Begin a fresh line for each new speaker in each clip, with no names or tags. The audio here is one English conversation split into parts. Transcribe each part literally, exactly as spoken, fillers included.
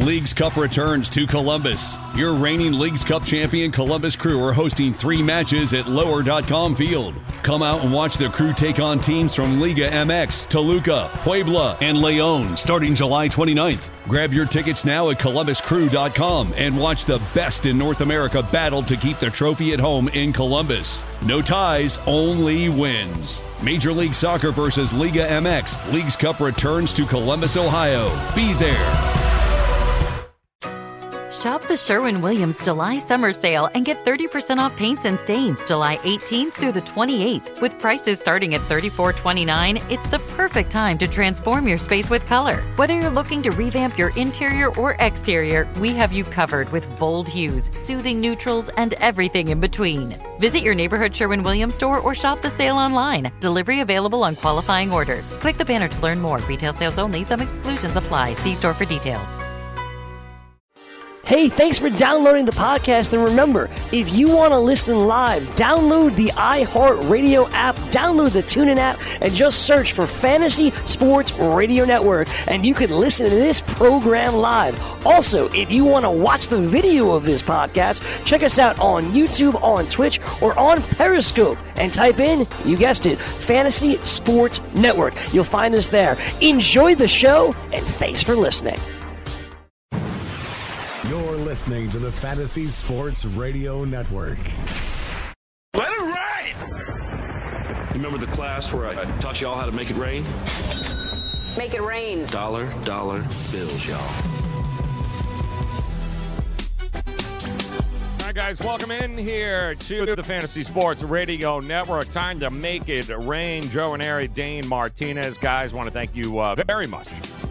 Leagues Cup returns to Columbus. Your reigning Leagues Cup champion Columbus Crew are hosting three matches at lower dot com Field. Come out and watch the Crew take on teams from Liga M X, Toluca, Puebla, and León starting July twenty-ninth. Grab your tickets now at columbus crew dot com and watch the best in North America battle to keep the trophy at home in Columbus. No ties, only wins. Major League Soccer versus Liga M X. Leagues Cup returns to Columbus, Ohio. Be there.
Shop the Sherwin-Williams July Summer Sale and get thirty percent off paints and stains July eighteenth through the twenty-eighth. With prices starting at thirty-four twenty-nine, it's the perfect time to transform your space with color. Whether you're looking to revamp your interior or exterior, we have you covered with bold hues, soothing neutrals, and everything in between. Visit your neighborhood Sherwin-Williams store or shop the sale online. Delivery available on qualifying orders. Click the banner to learn more. Retail sales only. Some exclusions apply. See store for details.
Hey, thanks for downloading the podcast, and remember, if you want to listen live, download the iHeartRadio app, download the TuneIn app, and just search for Fantasy Sports Radio Network, and you can listen to this program live. Also, if you want to watch the video of this podcast, check us out on YouTube, on Twitch, or on Periscope, and type in, you guessed it, Fantasy Sports Network. You'll find us there. Enjoy the show, and thanks for listening.
You're listening to the Fantasy Sports Radio Network.
Let it rain! You remember the class where I taught y'all how to make it rain?
Make it rain.
Dollar, dollar bills, y'all.
All right, guys, welcome in here to the Fantasy Sports Radio Network. Time to make it rain. Joe and Ari, Dane Martinez. Guys, want to thank you uh, very much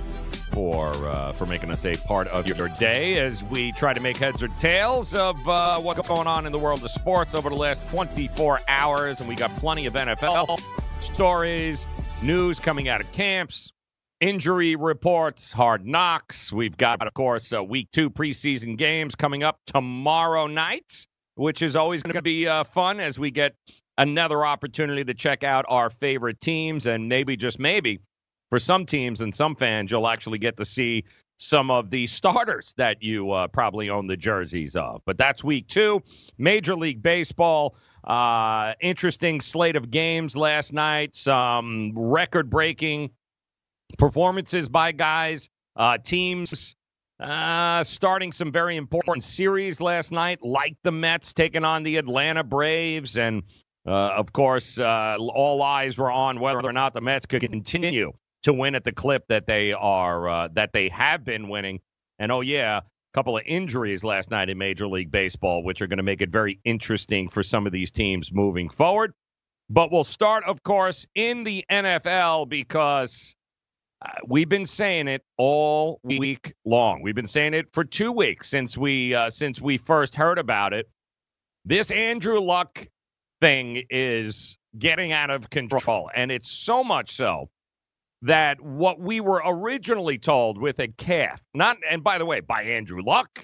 for uh, for making us a part of your day as we try to make heads or tails of uh, what's going on in the world of sports over the last twenty-four hours. And we got plenty of N F L stories, news coming out of camps, injury reports, hard knocks. We've got, of course, uh, week two preseason games coming up tomorrow night, which is always going to be uh, fun as we get another opportunity to check out our favorite teams, and maybe, just maybe, for some teams and some fans, you'll actually get to see some of the starters that you uh, probably own the jerseys of. But that's week two. Major League Baseball, uh, interesting slate of games last night. Some record-breaking performances by guys, uh, teams uh, starting some very important series last night, like the Mets taking on the Atlanta Braves. And, uh, of course, uh, all eyes were on whether or not the Mets could continue to win at the clip that they are, uh, that they have been winning. And, oh, yeah, a couple of injuries last night in Major League Baseball, which are going to make it very interesting for some of these teams moving forward. But we'll start, of course, in the N F L because uh, we've been saying it all week long. We've been saying it for two weeks since we, uh, since we first heard about it. This Andrew Luck thing is getting out of control, and it's so much so that what we were originally told with a calf, not, and by the way, by Andrew Luck,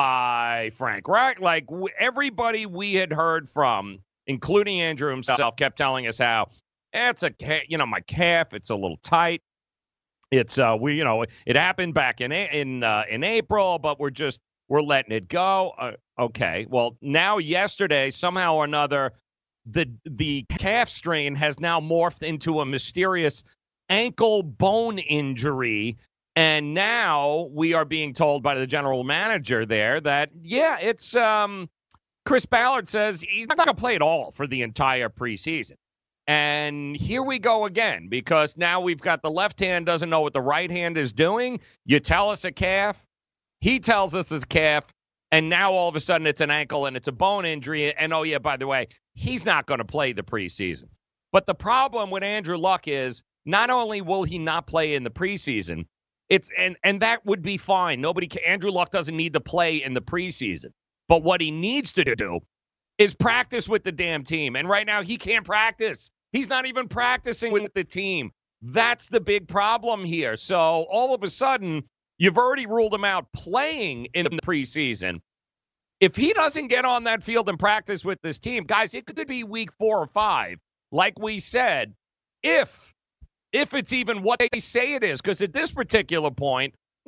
by Frank Reich, like w- everybody we had heard from, including Andrew himself, kept telling us how it's a, ca- you know, my calf, it's a little tight. It's, uh, we, you know, it happened back in, in, uh, in April, but we're just, we're letting it go. Uh, okay. Well, now yesterday, somehow or another, the, the calf strain has now morphed into a mysterious ankle bone injury, and now we are being told by the general manager there that, yeah, it's um, Chris Ballard says he's not going to play at all for the entire preseason. And here we go again, because now we've got the left hand doesn't know what the right hand is doing. You tell us a calf, he tells us it's a calf, and now all of a sudden it's an ankle and it's a bone injury. And, oh, yeah, by the way, he's not going to play the preseason. But the problem with Andrew Luck is, not only will he not play in the preseason, it's and and that would be fine. Nobody, can, Andrew Luck doesn't need to play in the preseason. But what he needs to do is practice with the damn team. And right now he can't practice. He's not even practicing with the team. That's the big problem here. So all of a sudden, you've already ruled him out playing in the preseason. If he doesn't get on that field and practice with this team, guys, it could be week four or five, like we said, if If it's even what they say it is, because at this particular point,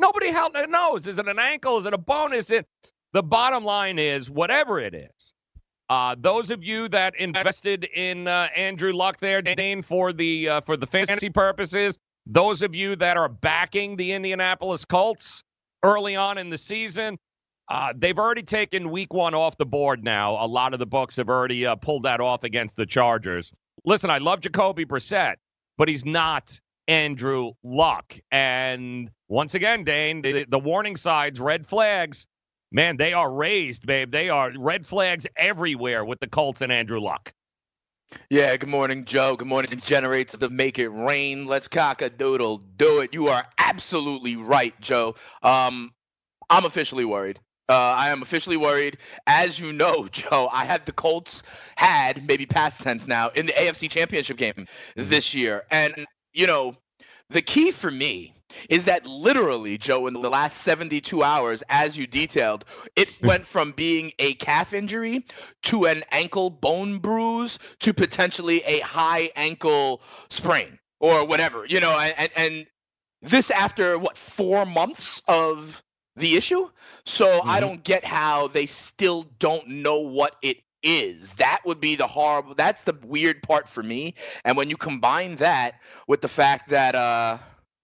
Nobody hell knows. Is it an ankle? Is it a bone? Is it? The bottom line is, whatever it is, uh, those of you that invested in uh, Andrew Luck there, Dane, for the uh, for the fantasy purposes, those of you that are backing the Indianapolis Colts early on in the season, uh, they've already taken week one off the board now. A lot of the books have already uh, pulled that off against the Chargers. Listen, I love Jacoby Brissett, but he's not Andrew Luck. And once again, Dane, the, the warning signs, red flags, man, they are raised, babe. They are red flags everywhere with the Colts and Andrew Luck.
Yeah, good morning, Joe. Good morning, Generates of the Make It Rain. Let's cock-a-doodle do it. You are absolutely right, Joe. Um, I'm officially worried. Uh, I am officially worried. As you know, Joe, I had the Colts had, maybe past tense now, in the A F C Championship game this year. And, you know, the key for me is that literally, Joe, in the last seventy-two hours, as you detailed, it went from being a calf injury to an ankle bone bruise to potentially a high ankle sprain or whatever, you know, and, and this after, what, four months of the issue? So mm-hmm. I don't get how they still don't know what it is. That would be the horrible, that's the weird part for me. And when you combine that with the fact that, uh,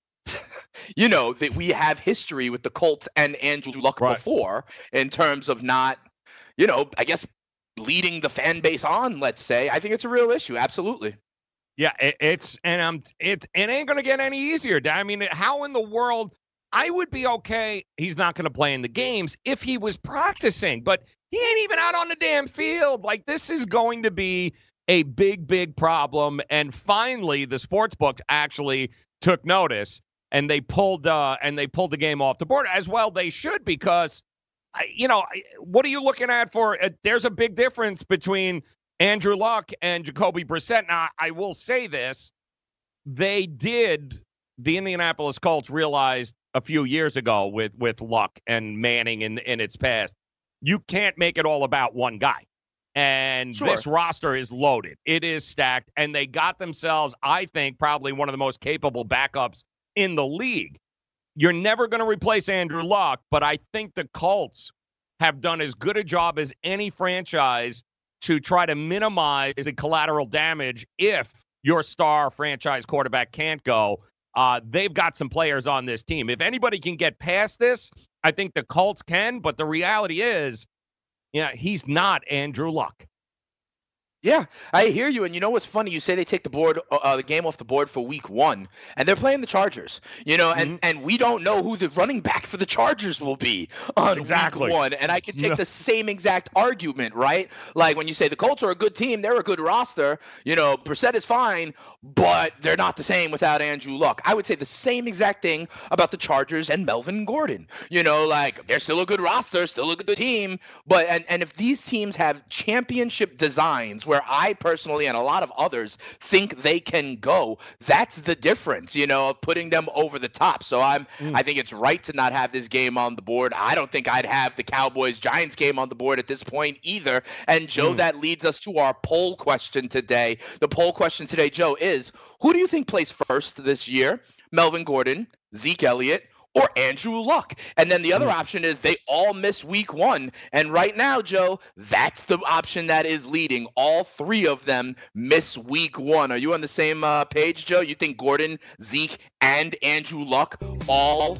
you know, that we have history with the Colts and Andrew Luck right. before in terms of not, you know, I guess leading the fan base on, let's say. I think it's a real issue. Absolutely.
Yeah, it, it's and I'm it it ain't gonna get any easier. I mean, how in the world? I would be okay. He's not gonna play in the games if he was practicing, but he ain't even out on the damn field. Like, this is going to be a big, big problem. And finally, the sports books actually took notice. And they pulled uh, and they pulled the game off the board as well. They should, because, you know, what are you looking at for? Uh, there's a big difference between Andrew Luck and Jacoby Brissett. Now, I will say this. They did, the Indianapolis Colts realized a few years ago with, with Luck and Manning in, in its past, you can't make it all about one guy. And sure. This roster is loaded. It is stacked. And they got themselves, I think, probably one of the most capable backups in the league. You're never going to replace Andrew Luck, but I think the Colts have done as good a job as any franchise to try to minimize the collateral damage if your star franchise quarterback can't go. Uh, they've got some players on this team. If anybody can get past this, I think the Colts can, but the reality is, yeah, he's not Andrew Luck.
Yeah, I hear you. And you know what's funny? You say they take the board, uh, the game off the board for week one, and they're playing the Chargers. You know, and, mm-hmm. and we don't know who the running back for the Chargers will be on
exactly.
week one. And I can take
no.
the same exact argument, right? Like when you say the Colts are a good team, they're a good roster. You know, Brissett is fine, but they're not the same without Andrew Luck. I would say the same exact thing about the Chargers and Melvin Gordon. You know, like they're still a good roster, still a good team. But and, and if these teams have championship designs where I personally and a lot of others think they can go, that's the difference, you know, of putting them over the top. So I'm, mm. I think it's right to not have this game on the board. I don't think I'd have the Cowboys-Giants game on the board at this point either. And Joe, mm. that leads us to our poll question today. The poll question today, Joe, is who do you think plays first this year? Melvin Gordon, Zeke Elliott, or Andrew Luck? And then the other option is they all miss week one. And right now, Joe, that's the option that is leading. All three of them miss week one. Are you on the same uh, page, Joe? You think Gordon, Zeke, and Andrew Luck all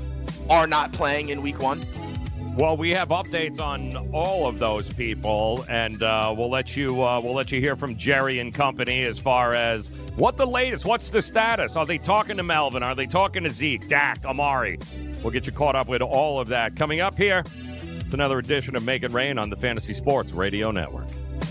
are not playing in week one?
Well, we have updates on all of those people, and uh, we'll let you uh, we'll let you hear from Jerry and company as far as what the latest, what's the status? Are they talking to Melvin? Are they talking to Zeke, Dak, Amari? We'll get you caught up with all of that coming up here. It's another edition of Make It Rain on the Fantasy Sports Radio Network.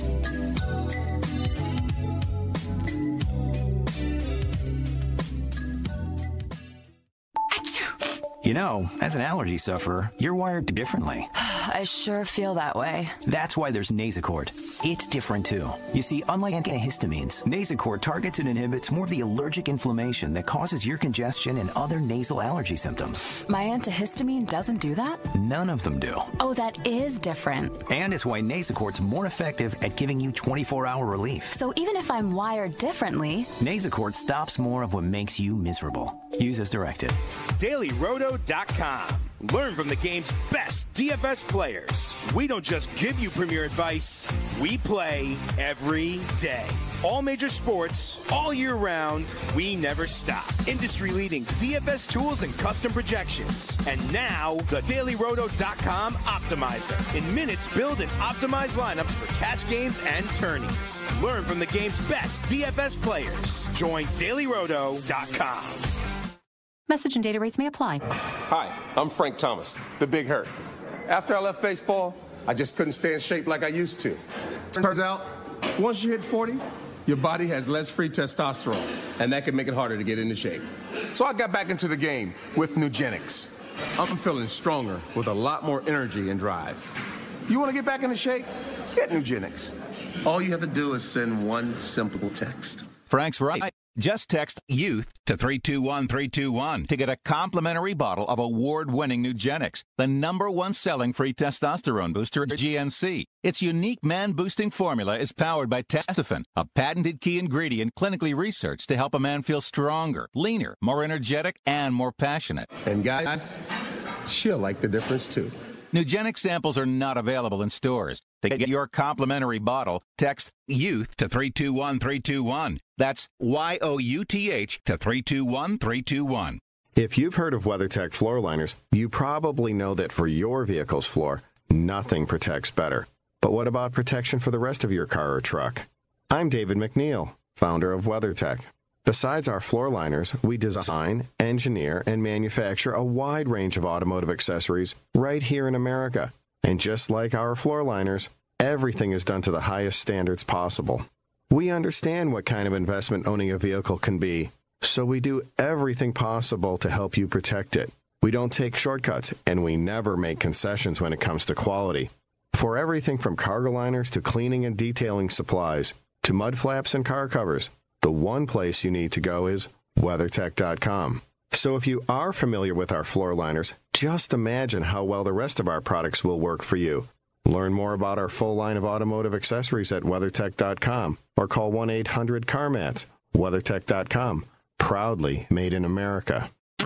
You know, as an allergy sufferer, you're wired differently.
I sure feel that way.
That's why there's Nasacort. It's different, too. You see, unlike antihistamines, Nasacort targets and inhibits more of the allergic inflammation that causes ear congestion and other nasal allergy symptoms.
My antihistamine doesn't do that?
None of them do.
Oh, that is different.
And it's why Nasacort's more effective at giving you twenty-four hour relief.
So even if I'm wired differently,
Nasacort stops more of what makes you miserable. Use as directed.
Daily Roto dot com. Learn from the game's best D F S players. We don't just give you premier advice, we play every day. All major sports, all year round, we never stop. Industry-leading D F S tools and custom projections. And now, the Daily Roto dot com Optimizer. In minutes, build and optimize lineups for cash games and tourneys. Learn from the game's best D F S players. Join Daily Roto dot com.
Message and data rates may apply.
Hi, I'm Frank Thomas, the Big Hurt. After I left baseball, I just couldn't stay in shape like I used to. Turns out, once you hit forty, your body has less free testosterone, and that can make it harder to get into shape. So I got back into the game with Nugenix. I'm feeling stronger with a lot more energy and drive. You want to get back into shape? Get Nugenix. All you have to do is send one simple text.
Frank's right. Just text YOUTH to three two one three two one to get a complimentary bottle of award-winning Nugenix, the number one selling free testosterone booster at G N C. Its unique man-boosting formula is powered by Testofen, a patented key ingredient clinically researched to help a man feel stronger, leaner, more energetic, and more passionate.
And guys, she'll like the difference too.
Nugenix samples are not available in stores. To get your complimentary bottle, text YOUTH to three two one three two one. That's Y O U T H to three two one three two one.
If you've heard of WeatherTech floor liners, you probably know that for your vehicle's floor, nothing protects better. But what about protection for the rest of your car or truck? I'm David McNeil, founder of WeatherTech. Besides our floor liners, we design, engineer, and manufacture a wide range of automotive accessories right here in America. And just like our floor liners, everything is done to the highest standards possible. We understand what kind of investment owning a vehicle can be, so we do everything possible to help you protect it. We don't take shortcuts, and we never make concessions when it comes to quality. For everything from cargo liners to cleaning and detailing supplies, to mud flaps and car covers, the one place you need to go is WeatherTech dot com. So if you are familiar with our floor liners, just imagine how well the rest of our products will work for you. Learn more about our full line of automotive accessories at WeatherTech dot com or call one eight hundred CarMats. WeatherTech dot com, proudly made in America.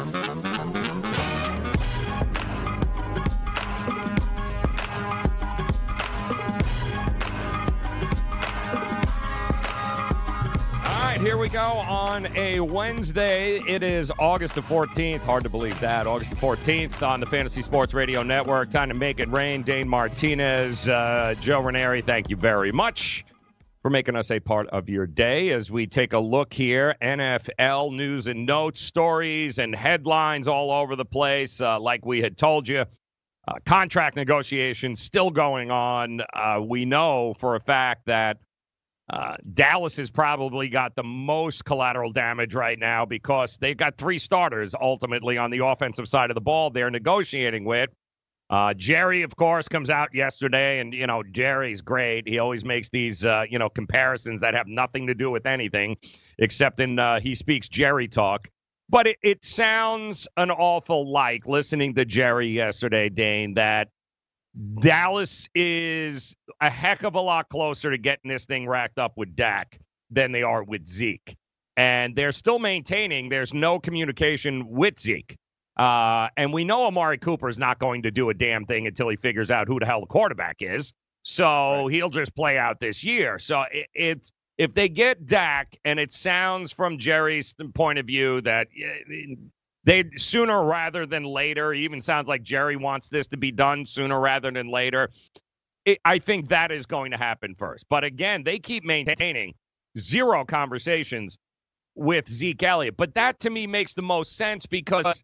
Here we go on a Wednesday. It is August the fourteenth. Hard to believe that. August the fourteenth on the Fantasy Sports Radio Network. Time to make it rain. Dane Martinez, uh, Joe Ranieri, thank you very much for making us a part of your day as we take a look here. N F L news and notes, stories and headlines all over the place. Uh, like we had told you, uh, contract negotiations still going on. Uh, we know for a fact that Uh, Dallas has probably got the most collateral damage right now because they've got three starters ultimately on the offensive side of the ball they're negotiating with. Uh, Jerry, of course, comes out yesterday, and, you know, Jerry's great. He always makes these, uh, you know, comparisons that have nothing to do with anything except in uh, he speaks Jerry talk. But it, it sounds an awful like, listening to Jerry yesterday, Dane, that Dallas is a heck of a lot closer to getting this thing racked up with Dak than they are with Zeke. And they're still maintaining there's no communication with Zeke. Uh, and we know Amari Cooper is not going to do a damn thing until he figures out who the hell the quarterback is. So right. He'll just play out this year. So it, it's if they get Dak, and it sounds from Jerry's point of view that they sooner rather than later, it even sounds like Jerry wants this to be done sooner rather than later. It, I think that is going to happen first. But again, they keep maintaining zero conversations with Zeke Elliott. But that to me makes the most sense because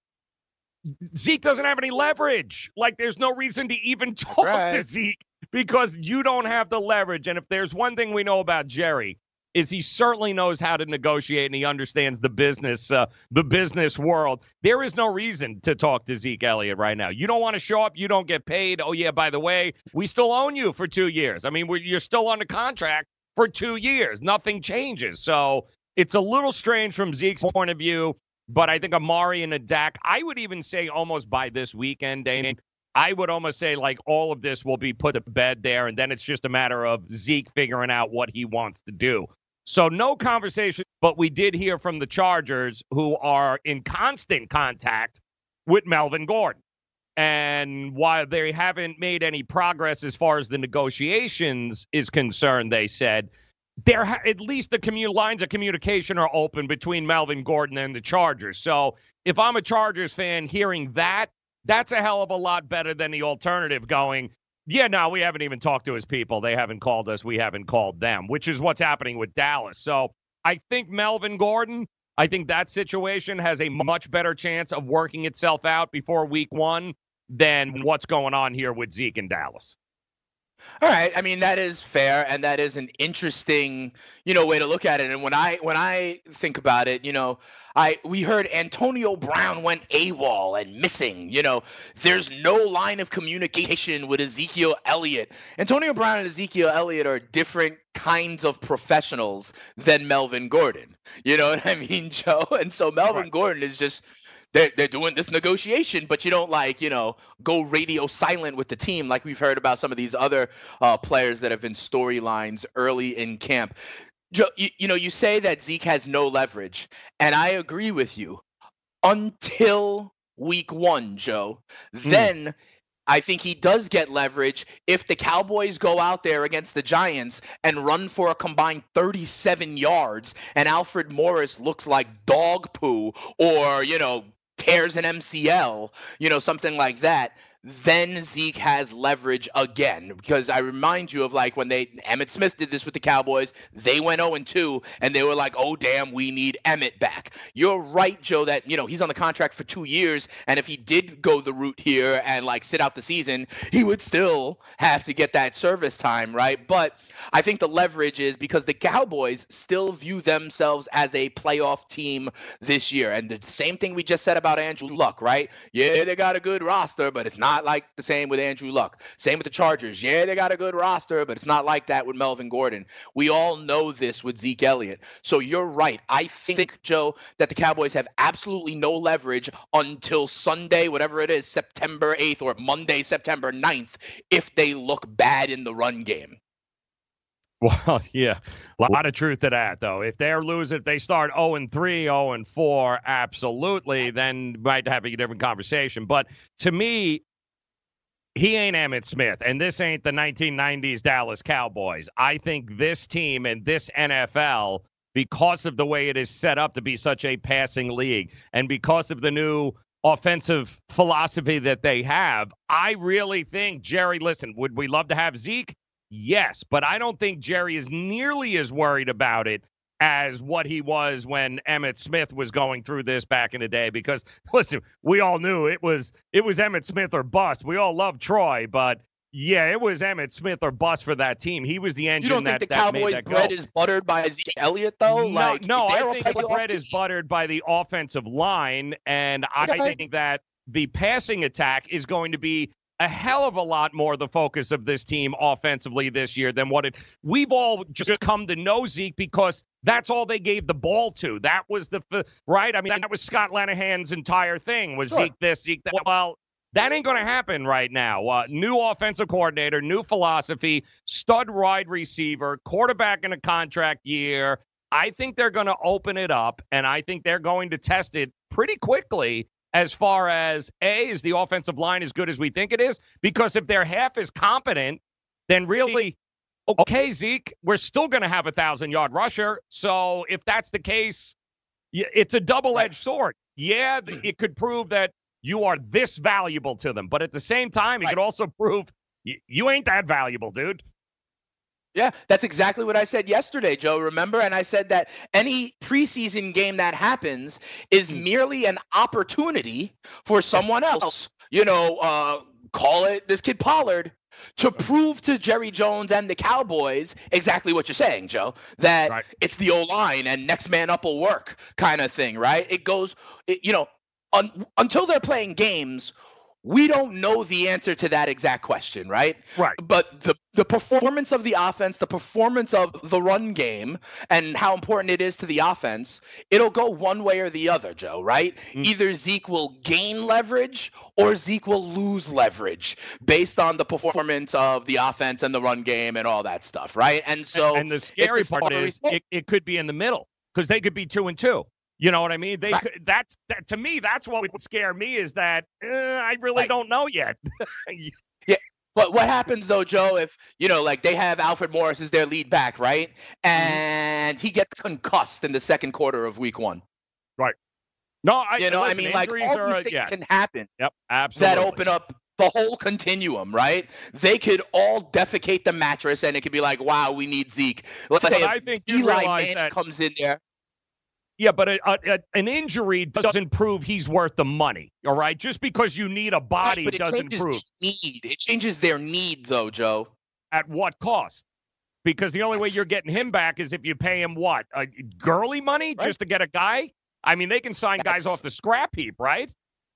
Zeke doesn't have any leverage. Like there's no reason to even talk right. to Zeke because you don't have the leverage. And if there's one thing we know about Jerry, is he certainly knows how to negotiate and he understands the business, uh, the business world. There is no reason to talk to Zeke Elliott right now. You don't want to show up. You don't get paid. Oh, yeah, by the way, we still own you for two years. I mean, we're, you're still on the contract for two years. Nothing changes. So it's a little strange from Zeke's point of view, but I think Amari and a Dak, I would even say almost by this weekend, Dane, I would almost say like all of this will be put to bed there, and then it's just a matter of Zeke figuring out what he wants to do. So no conversation, but we did hear from the Chargers, who are in constant contact with Melvin Gordon. And while they haven't made any progress as far as the negotiations is concerned, they said, there ha- at least the commu- lines of communication are open between Melvin Gordon and the Chargers. So if I'm a Chargers fan hearing that, that's a hell of a lot better than the alternative going, yeah, no, we haven't even talked to his people. They haven't called us. We haven't called them, which is what's happening with Dallas. So I think Melvin Gordon, I think that situation has a much better chance of working itself out before week one than what's going on here with Zeke in Dallas.
All right. I mean, that is fair, and that is an interesting, you know, way to look at it. And when I when I think about it, you know, I we heard Antonio Brown went AWOL and missing. You know, there's no line of communication with Ezekiel Elliott. Antonio Brown and Ezekiel Elliott are different kinds of professionals than Melvin Gordon. You know what I mean, Joe? And so Melvin right. Gordon is just They're, they're doing this negotiation, but you don't, like, you know, go radio silent with the team like we've heard about some of these other uh, players that have been storylines early in camp. Joe, you, you know, you say that Zeke has no leverage, and I agree with you until week one, Joe. Mm. Then I think he does get leverage if the Cowboys go out there against the Giants and run for a combined thirty-seven yards and Alfred Morris looks like dog poo or, you know, tears an M C L, you know, something like that. Then Zeke has leverage again, because I remind you of, like, when they Emmitt Smith did this with the Cowboys, they went oh and two and they were like, oh, damn, we need Emmitt back. You're right, Joe, that, you know, he's on the contract for two years. And if he did go the route here and, like, sit out the season, he would still have to get that service time. Right. But I think the leverage is because the Cowboys still view themselves as a playoff team this year. And the same thing we just said about Andrew Luck. Right. Yeah, they got a good roster, but it's not Not like the same with Andrew Luck. Same with the Chargers. Yeah, they got a good roster, but it's not like that with Melvin Gordon. We all know this with Zeke Elliott. So you're right. I think, Joe, that the Cowboys have absolutely no leverage until Sunday, whatever it is, September eighth, or Monday, September ninth, if they look bad in the run game.
Well, yeah, a lot of truth to that, though. If they're losing, if they start oh and three, oh and four, absolutely, then might have a different conversation. But to me, he ain't Emmitt Smith, and this ain't the nineteen nineties Dallas Cowboys. I think this team and this N F L, because of the way it is set up to be such a passing league, and because of the new offensive philosophy that they have, I really think, Jerry, listen, would we love to have Zeke? Yes, but I don't think Jerry is nearly as worried about it as what he was when Emmitt Smith was going through this back in the day. Because, listen, we all knew it was it was Emmitt Smith or bust. We all love Troy, but, yeah, it was Emmitt Smith or bust for that team. He was the engine that,
You don't think
that,
the
that
Cowboys'
made that
bread
go.
is buttered by Zeke Elliott, though?
No,
like,
no I think the
playoff
bread
team?
is buttered by the offensive line, and
Okay.
I think that the passing attack is going to be a hell of a lot more the focus of this team offensively this year than what it we've all just come to know Zeke, because that's all they gave the ball to. That was the right. I mean, that was Scott Linehan's entire thing was sure. Zeke this, Zeke that. Well, that ain't going to happen right now. Uh, new offensive coordinator, new philosophy, stud wide receiver, quarterback in a contract year. I think they're going to open it up, and I think they're going to test it pretty quickly. As far as, A, is the offensive line as good as we think it is? Because if they're half as competent, then really, okay, Zeke, we're still going to have a one thousand-yard rusher. So if that's the case, it's a double-edged sword. Yeah, it could prove that you are this valuable to them. But at the same time, it could also prove you ain't that valuable, dude.
Yeah, that's exactly what I said yesterday, Joe. Remember? And I said that any preseason game that happens is merely an opportunity for someone else, you know, uh, call it this kid Pollard, to prove to Jerry Jones and the Cowboys exactly what you're saying, Joe, that right. It's the O-line and next man up will work kind of thing, right? It goes, it, you know, un- until they're playing games, we don't know the answer to that exact question, right?
Right.
But the the performance of the offense, the performance of the run game, and how important it is to the offense, it'll go one way or the other, Joe, right? Mm. Either Zeke will gain leverage or Zeke will lose leverage based on the performance of the offense and the run game and all that stuff, right? And so
And, and the scary part is it, it could be in the middle, because they could be two and two. You know what I mean? They
right.
could, that's that to me. That's what would scare me is that uh, I really right. don't know yet.
yeah. But what happens though, Joe, if, you know, like they have Alfred Morris as their lead back, right? And he gets concussed in the second quarter of week one.
Right. No, I,
you know,
listen,
I mean, like all
are,
these things
yes.
can happen.
Yep, absolutely.
That open up the whole continuum, right? They could all defecate the mattress and it could be like, wow, we need Zeke. Let's
but
say
I think you
Eli
realize
Manning
that
comes in there.
Yeah, but a, a, an injury doesn't prove he's worth the money, all right? Just because you need a body
right, but it
doesn't prove.
Need. It changes their need, though, Joe.
At what cost? Because the only way you're getting him back is if you pay him what? Uh, Gurley money right. just to get a guy? I mean, they can sign that's, guys off the scrap heap, right?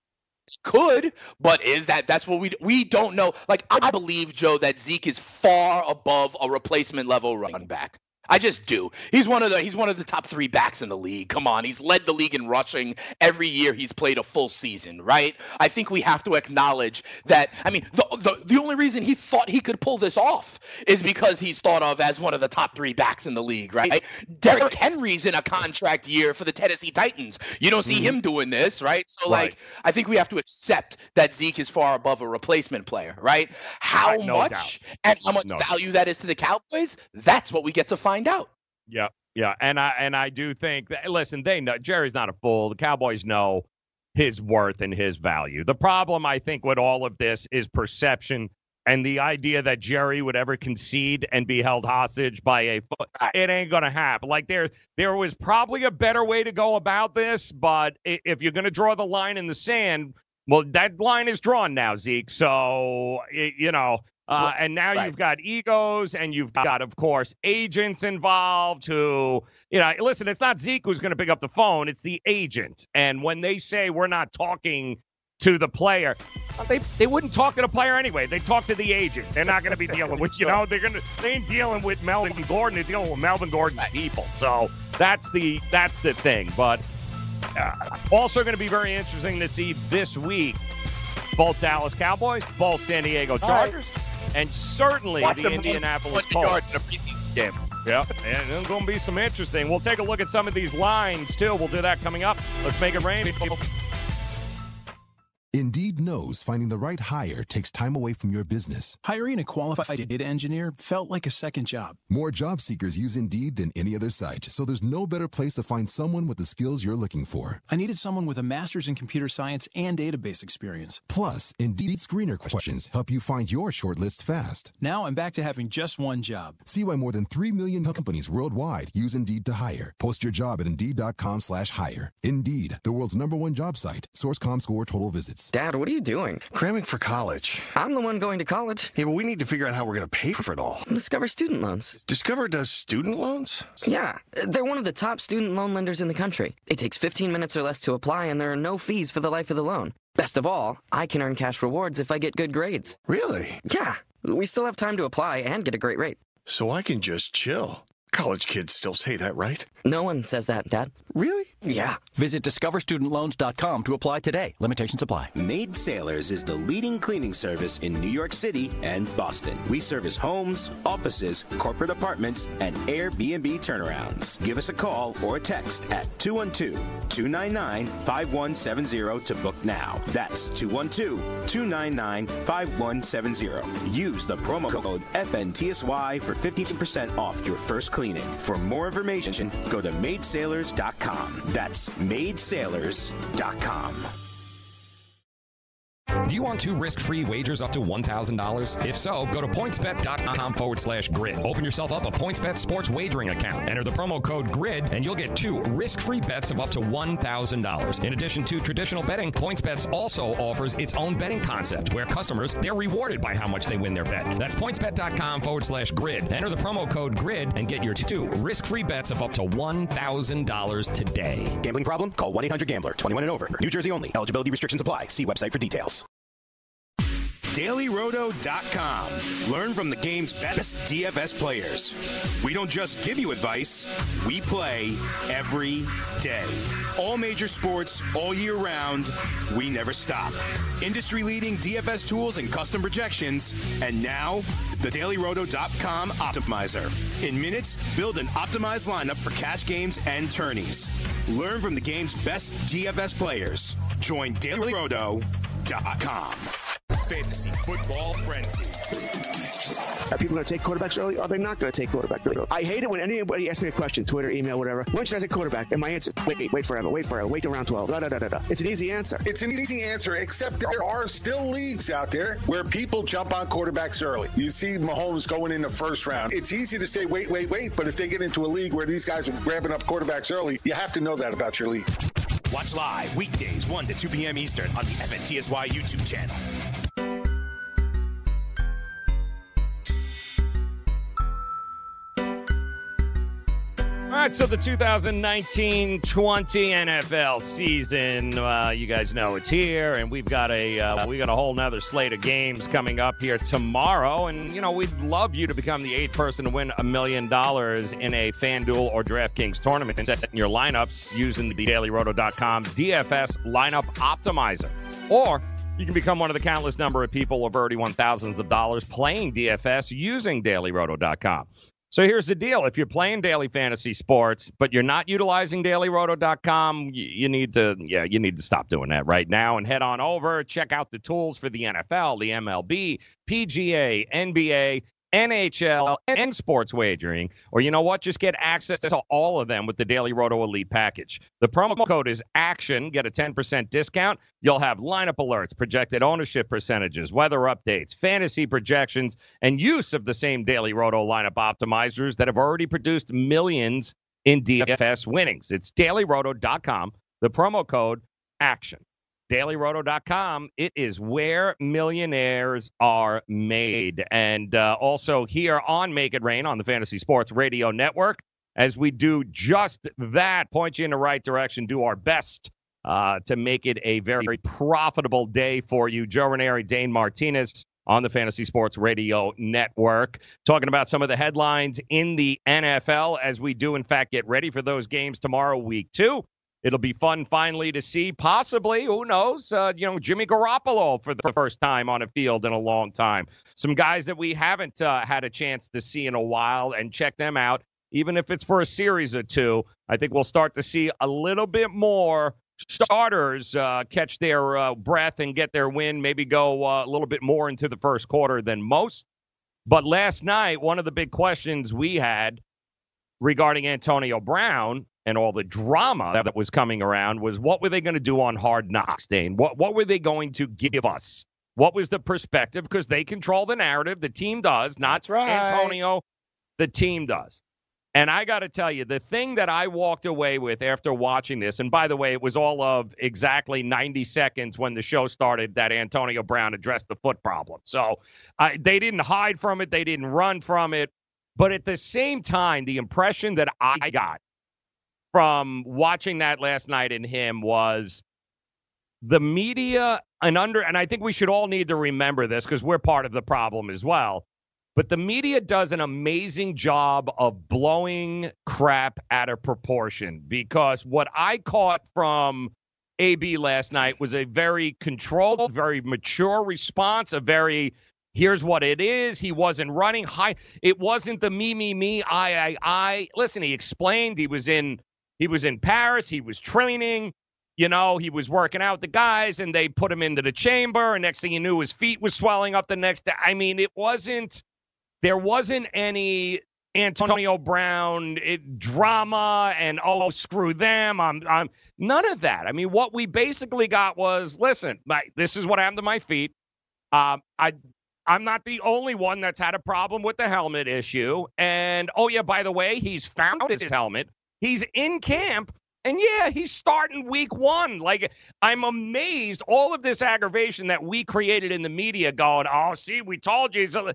Could, but is that that's what we we don't know. Like, I believe, Joe, that Zeke is far above a replacement level running back. I just do. He's one of the he's one of the top three backs in the league. Come on, he's led the league in rushing every year he's played a full season, right? I think we have to acknowledge that. I mean, the the, the only reason he thought he could pull this off is because he's thought of as one of the top three backs in the league, right? Derrick Henry's in a contract year for the Tennessee Titans. You don't see mm-hmm. him doing this, right? So, right. like, I think we have to accept that Zeke is far above a replacement player, right? How right, no much doubt. and how much no. value that is to the Cowboys, that's what we get to find out.
Yeah, yeah, and I and I do think that, listen, they know Jerry's not a fool. The Cowboys know his worth and his value. The problem, I think, with all of this is perception and the idea that Jerry would ever concede and be held hostage by a foot. It ain't gonna happen. Like there, there was probably a better way to go about this, but if you're gonna draw the line in the sand, well, that line is drawn now, Zeke. So you know. Uh, and now right. you've got egos and you've got, of course, agents involved who, you know, listen, it's not Zeke who's going to pick up the phone. It's the agent. And when they say we're not talking to the player, they they wouldn't talk to the player anyway. They talk to the agent. They're not going to be dealing with, you know, they're going to, they ain't dealing with Melvin Gordon. They're dealing with Melvin Gordon's people. So that's the, that's the thing. But uh, also going to be very interesting to see this week, both Dallas Cowboys, both San Diego Chargers. And certainly watch the Indianapolis Colts.
In a preseason game.
Yeah, and there's going to be some interesting. We'll take a look at some of these lines, too. We'll do that coming up. Let's make it rain.
Indeed knows finding the right hire takes time away from your business.
Hiring a qualified data engineer felt like a second job.
More job seekers use Indeed than any other site, so there's no better place to find someone with the skills you're looking for.
I needed someone with a master's in computer science and database experience.
Plus, Indeed screener questions help you find your shortlist fast.
Now I'm back to having just one job.
See why more than three million companies worldwide use Indeed to hire. Post your job at Indeed.com slash hire. Indeed, the world's number one job site. Source.com score total visits.
Dad, what are you doing?
Cramming for college.
I'm the one going to college.
Yeah, but we need to figure out how we're going to pay for it all.
Discover Student Loans.
Discover does student loans?
Yeah, they're one of the top student loan lenders in the country. It takes fifteen minutes or less to apply, and there are no fees for the life of the loan. Best of all, I can earn cash rewards if I get good grades.
Really?
Yeah, we still have time to apply and get a great rate.
So I can just chill. College kids still say that, right?
No one says that, Dad.
Really?
Yeah.
Visit discover student loans dot com to apply today. Limitations apply.
Maid Sailors is the leading cleaning service in New York City and Boston. We service homes, offices, corporate apartments, and Airbnb turnarounds. Give us a call or a text at two one two, two nine nine, five one seven zero to book now. That's two one two, two nine nine, five one seven zero. Use the promo code F N T S Y for fifteen percent off your first cleaning. For more information, go to maid sailors dot com. That's maid sailors dot com.
Do you want two risk-free wagers up to one thousand dollars? If so, go to pointsbet.com forward slash grid. Open yourself up a PointsBet sports wagering account. Enter the promo code GRID, and you'll get two risk-free bets of up to one thousand dollars. In addition to traditional betting, PointsBet also offers its own betting concept, where customers, they're rewarded by how much they win their bet. That's pointsbet.com forward slash grid. Enter the promo code GRID and get your two risk-free bets of up to one thousand dollars today.
Gambling problem? Call one eight hundred gambler. twenty-one and over. New Jersey only. Eligibility restrictions apply. See website for details.
Daily Roto dot com. Learn from the game's best D F S players. We don't just give you advice, we play every day. All major sports, all year round, we never stop. Industry-leading D F S tools and custom projections, and now, the Daily Roto dot com Optimizer. In minutes, build an optimized lineup for cash games and tourneys. Learn from the game's best D F S players. Join Daily Roto dot com. Fantasy Football Frenzy.
Are people going to take quarterbacks early? Are they not going to take quarterbacks early? I hate it when anybody asks me a question, Twitter, email, whatever. When should I take quarterback? And my answer, wait, wait forever, wait forever, wait till round twelve. Da, da, da, da, da. It's an easy answer.
It's an easy answer, except there are still leagues out there where people jump on quarterbacks early. You see Mahomes going in the first round. It's easy to say, wait, wait, wait, but if they get into a league where these guys are grabbing up quarterbacks early, you have to know that about your league.
Watch live weekdays, one to two p.m. Eastern on the F N T S Y YouTube channel.
All right, so the two thousand nineteen twenty N F L season, uh, you guys know it's here, and we've got a uh, we got a whole nother slate of games coming up here tomorrow. And you know, we'd love you to become the eighth person to win a million dollars in a FanDuel or DraftKings tournament and set your lineups using the Daily Roto dot com D F S lineup optimizer. Or you can become one of the countless number of people who have already won thousands of dollars playing D F S using Daily Roto dot com. So here's the deal. If you're playing daily fantasy sports, but you're not utilizing Daily Roto dot com, you, you need to, yeah, you need to stop doing that right now and head on over. Check out the tools for the N F L, the M L B, P G A, N B A, N H L, and sports wagering. Or you know what? Just get access to all of them with the Daily Roto Elite package. The promo code is ACTION. Get a ten percent discount. You'll have lineup alerts, projected ownership percentages, weather updates, fantasy projections, and use of the same Daily Roto lineup optimizers that have already produced millions in D F S winnings. It's Daily Roto dot com. The promo code ACTION. Daily Roto dot com, it is where millionaires are made. And uh, also here on Make It Rain on the Fantasy Sports Radio Network, as we do just that, point you in the right direction, do our best uh, to make it a very profitable day for you. Joe Ranieri, Dane Martinez on the Fantasy Sports Radio Network, talking about some of the headlines in the N F L as we do, in fact, get ready for those games tomorrow, week two. It'll be fun finally to see possibly, who knows, uh, you know, Jimmy Garoppolo for the first time on a field in a long time. Some guys that we haven't uh, had a chance to see in a while, and check them out, even if it's for a series or two. I think we'll start to see a little bit more starters uh, catch their uh, breath and get their win, maybe go uh, a little bit more into the first quarter than most. But last night, one of the big questions we had regarding Antonio Brown and all the drama that was coming around was, what were they going to do on Hard Knocks, Dane? What what were they going to give us? What was the perspective? Because they control the narrative. The team does, not
That's right.
Antonio. The team does. And I got to tell you, the thing that I walked away with after watching this, and by the way, it was all of exactly ninety seconds when the show started that Antonio Brown addressed the foot problem. So uh, they didn't hide from it. They didn't run from it. But at the same time, the impression that I got from watching that last night in him was the media, and under, and I think we should all need to remember this because we're part of the problem as well. But the media does an amazing job of blowing crap out of proportion, because what I caught from A B last night was a very controlled, very mature response, a very, here's what it is. He wasn't running high. It wasn't the me, me, me, I, I, I. Listen, he explained he was in, he was in Paris. He was training. You know, he was working out the guys, and they put him into the chamber. And next thing you knew, his feet was swelling up the next day. I mean, it wasn't, there wasn't any Antonio Brown it, drama and, oh, screw them. I'm, I'm none of that. I mean, what we basically got was, listen, my, this is what happened to my feet. Um, I, I'm not the only one that's had a problem with the helmet issue. And, oh, yeah, by the way, he's found his helmet. He's in camp. And, yeah, he's starting week one. Like, I'm amazed all of this aggravation that we created in the media going, oh, see, we told you. So,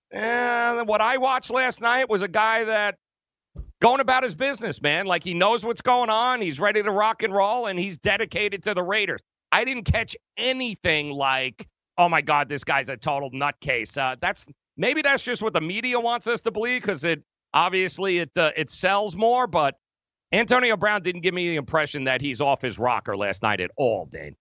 and what I watched last night was a guy that going about his business, man. Like, he knows what's going on. He's ready to rock and roll, and he's dedicated to the Raiders. I didn't catch anything like, oh my God, this guy's a total nutcase. Uh, that's maybe that's just what the media wants us to believe because it obviously it uh, it sells more. But Antonio Brown didn't give me the impression that he's off his rocker last night at all, Dane.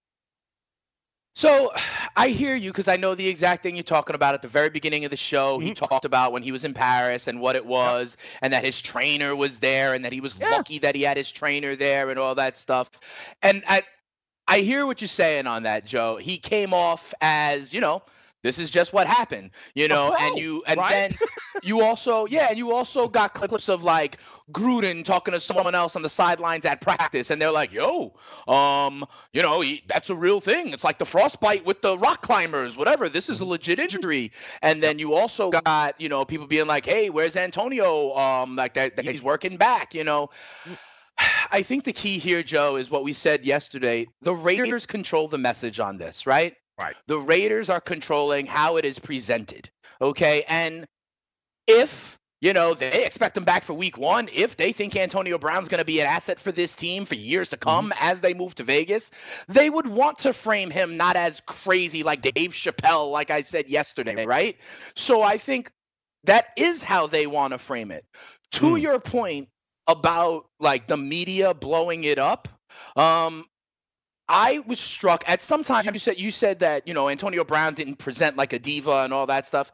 So I hear you because I know the exact thing you're talking about at the very beginning of the show. Mm-hmm. He talked about when he was in Paris and what it was yeah. and that his trainer was there and that he was yeah. lucky that he had his trainer there and all that stuff. And I, I hear what you're saying on that, Joe. He came off as, you know, this is just what happened, you know, oh, and you and right? then you also yeah, and you also got clips of like Gruden talking to someone else on the sidelines at practice, and they're like, "Yo, um, you know, he, that's a real thing. It's like the frostbite with the rock climbers, whatever. This is a legit injury." And then you also got, you know, people being like, "Hey, where's Antonio? Um, like that, that he's working back," you know. I think the key here, Joe, is what we said yesterday. The Raiders control the message on this, right?
Right.
The Raiders are controlling how it is presented, okay? And if, you know, they expect him back for week one, if they think Antonio Brown's going to be an asset for this team for years to come mm-hmm. as they move to Vegas, they would want to frame him not as crazy like Dave Chappelle, like I said yesterday, right? So I think that is how they want to frame it. To mm. your point about, like, the media blowing it up, um, I was struck at some time you said you said that, you know, Antonio Brown didn't present like a diva and all that stuff.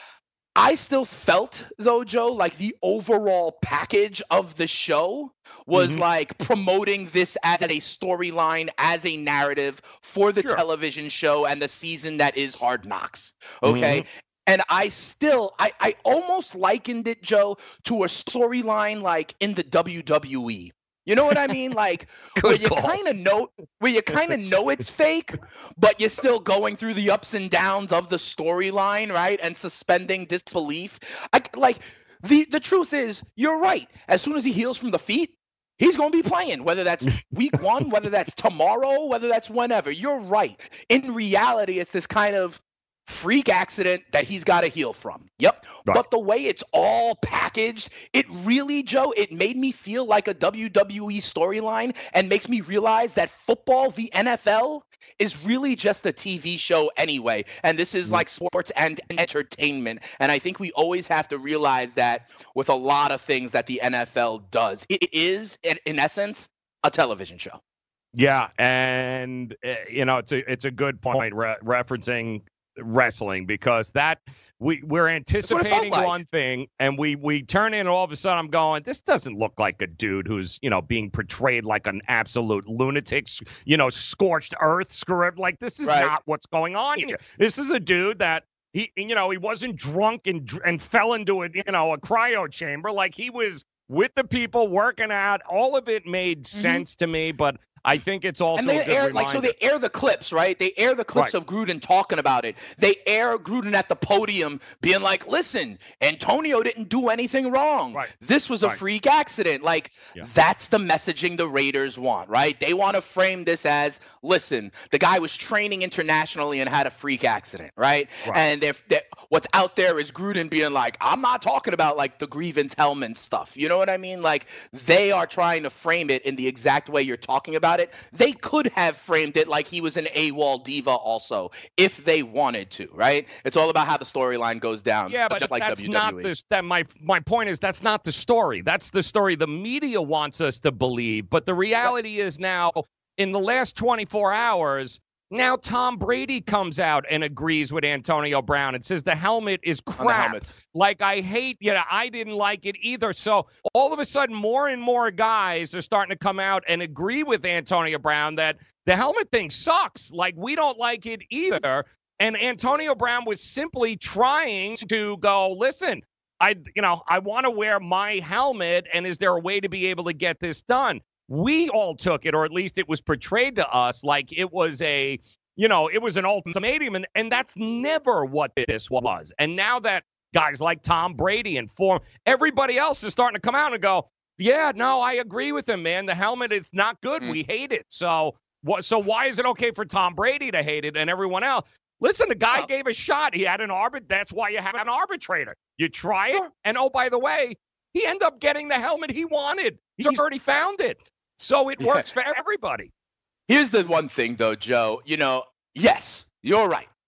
I still felt, though, Joe, like the overall package of the show was mm-hmm. like promoting this as a storyline, as a narrative for the sure. television show and the season that is Hard Knocks. Okay. Mm-hmm. And I still, I, I almost likened it, Joe, to a storyline like in the W W E. You know what I mean? Like where you kind of know where you kind of know it's fake, but you're still going through the ups and downs of the storyline, right? And suspending disbelief. I, like the the truth is, you're right. As soon as he heals from the feet, he's going to be playing, whether that's week one, whether that's tomorrow, whether that's whenever. You're right. In reality, it's this kind of freak accident that he's got to heal from. Yep. Right. But the way it's all packaged, it really, Joe, it made me feel like a W W E storyline and makes me realize that football, the N F L, is really just a T V show anyway. And this is like sports and entertainment. And I think we always have to realize that with a lot of things that the N F L does. It is, in essence, a television show.
Yeah. And, uh, you know, it's a, it's a good point re- referencing wrestling because that we we're anticipating like. one thing and we we turn in and all of a sudden I'm going, this doesn't look like a dude who's, you know, being portrayed like an absolute lunatic, you know, scorched earth script. Like this is right. not what's going on here. This is a dude that he, you know, he wasn't drunk and and fell into a, you know, a cryo chamber. Like he was with the people working out. All of it made mm-hmm. sense to me, but I think it's also
and they
a good
air
reminder.
like so they air the clips, right? They air the clips right. of Gruden talking about it. They air Gruden at the podium being like, "Listen, Antonio didn't do anything wrong.
Right.
This was a right. freak accident." Like yeah. that's the messaging the Raiders want, right? They want to frame this as, "Listen, the guy was training internationally and had a freak accident," right? right. And if what's out there is Gruden being like, "I'm not talking about like the grievance helmet stuff." You know what I mean? Like they are trying to frame it in the exact way you're talking about it. They could have framed it like he was an AWOL diva also, if they wanted to, right? It's all about how the storyline goes down.
Yeah, but
just like
that's
W W E.
not this. That my my point is that's not the story. That's the story the media wants us to believe. But the reality is now, in the last twenty-four hours, now Tom Brady comes out and agrees with Antonio Brown and says the helmet is crap. Helmet. Like, I hate, you know, I didn't like it either. So all of a sudden, more and more guys are starting to come out and agree with Antonio Brown that the helmet thing sucks. Like, we don't like it either. And Antonio Brown was simply trying to go, listen, I, you know, I want to wear my helmet. And is there a way to be able to get this done? We all took it, or at least it was portrayed to us like it was a, you know, it was an ultimatum, and, and that's never what this was. And now that guys like Tom Brady and form, everybody else is starting to come out and go, yeah, no, I agree with him, man. The helmet is not good. Mm. We hate it. So, what? So why is it okay for Tom Brady to hate it and everyone else? Listen, the guy oh. gave a shot. He had an arbit. That's why you have an arbitrator. You try it, and oh, by the way, he ended up getting the helmet he wanted. He's already found it. So it works yeah. for everybody.
Here's the one thing, though, Joe. You know, yes, you're right.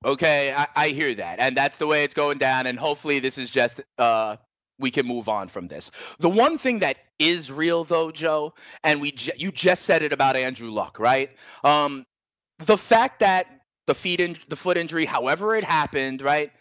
Okay, I, I hear that, and that's the way it's going down. And hopefully, this is just uh, we can move on from this. The one thing that is real, though, Joe, and we j- you just said it about Andrew Luck, right? Um, the fact that the feet in the foot injury, however it happened, right?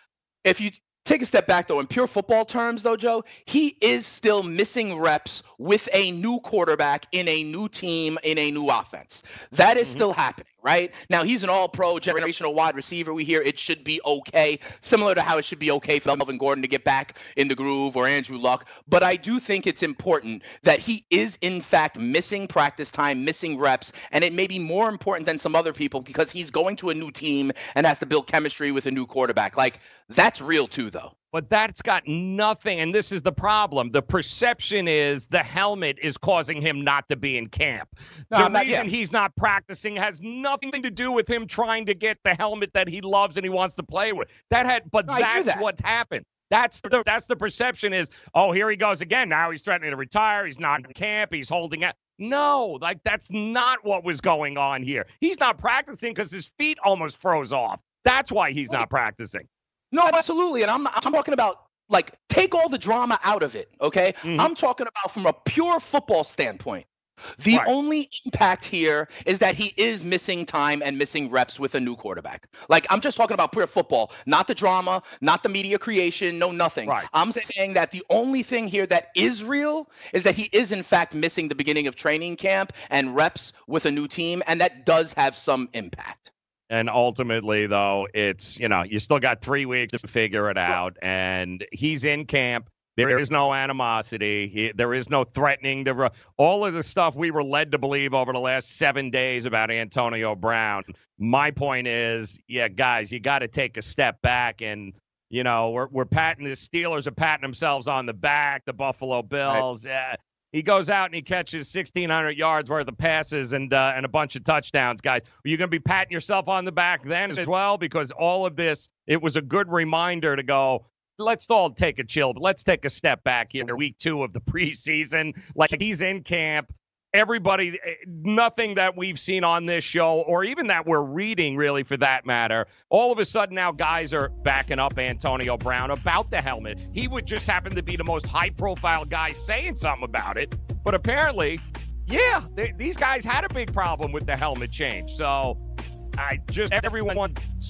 If you take a step back, though, in pure football terms, though, Joe, he is still missing reps with a new quarterback in a new team, in a new offense. That is mm-hmm. still happening, right? Now, he's an all-pro, generational wide receiver. We hear it should be okay, similar to how it should be okay for Melvin Gordon to get back in the groove or Andrew Luck. But I do think it's important that he is, in fact, missing practice time, missing reps, and it may be more important than some other people because he's going to a new team and has to build chemistry with a new quarterback. Like, that's real, too, though.
But that's got nothing, and this is the problem. The perception is the helmet is causing him not to be in camp.
No,
the
I'm not-
reason
yeah.
he's not practicing has nothing to do with him trying to get the helmet that he loves and he wants to play with. That had, but
No, I do
that's
that.
what's happened. That's the that's the perception is, oh, here he goes again. Now he's threatening to retire. He's not in camp. He's holding out. No, like that's not what was going on here. He's not practicing because his feet almost froze off. That's why he's not practicing.
No, absolutely. And I'm I'm talking about, like, take all the drama out of it, okay?
Mm-hmm.
I'm talking about from a pure football standpoint. The
Right.
only impact here is that he is missing time and missing reps with a new quarterback. Like, I'm just talking about pure football, not the drama, not the media creation, no nothing.
Right.
I'm saying that the only thing here that is real is that he is, in fact, missing the beginning of training camp and reps with a new team, and that does have some impact.
And ultimately, though, it's, you know, you still got three weeks to figure it out. And he's in camp. There is no animosity. He, there is no threatening. To, all of the stuff we were led to believe over the last seven days about Antonio Brown. My point is, yeah, guys, you got to take a step back. And, you know, we're, we're patting the Steelers are patting themselves on the back, the Buffalo Bills. Uh, He goes out and he catches sixteen hundred yards worth of passes and uh, and a bunch of touchdowns, guys. Are you going to be patting yourself on the back then as well? Because all of this, it was a good reminder to go, let's all take a chill. But let's take a step back here. Week two of the preseason. Like, he's in camp. Everybody, nothing that we've seen on this show or even that we're reading, really, for that matter. All of a sudden now guys are backing up Antonio Brown about the helmet. He would just happen to be the most high-profile guy saying something about it. But apparently, yeah, they, these guys had a big problem with the helmet change. So I just, everyone,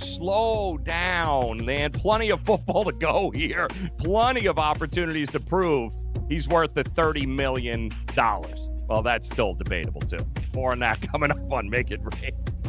slow down, man. Plenty of football to go here. Plenty of opportunities to prove he's worth the thirty million dollars. Well, that's still debatable, too. More on that coming up on Make It Rain.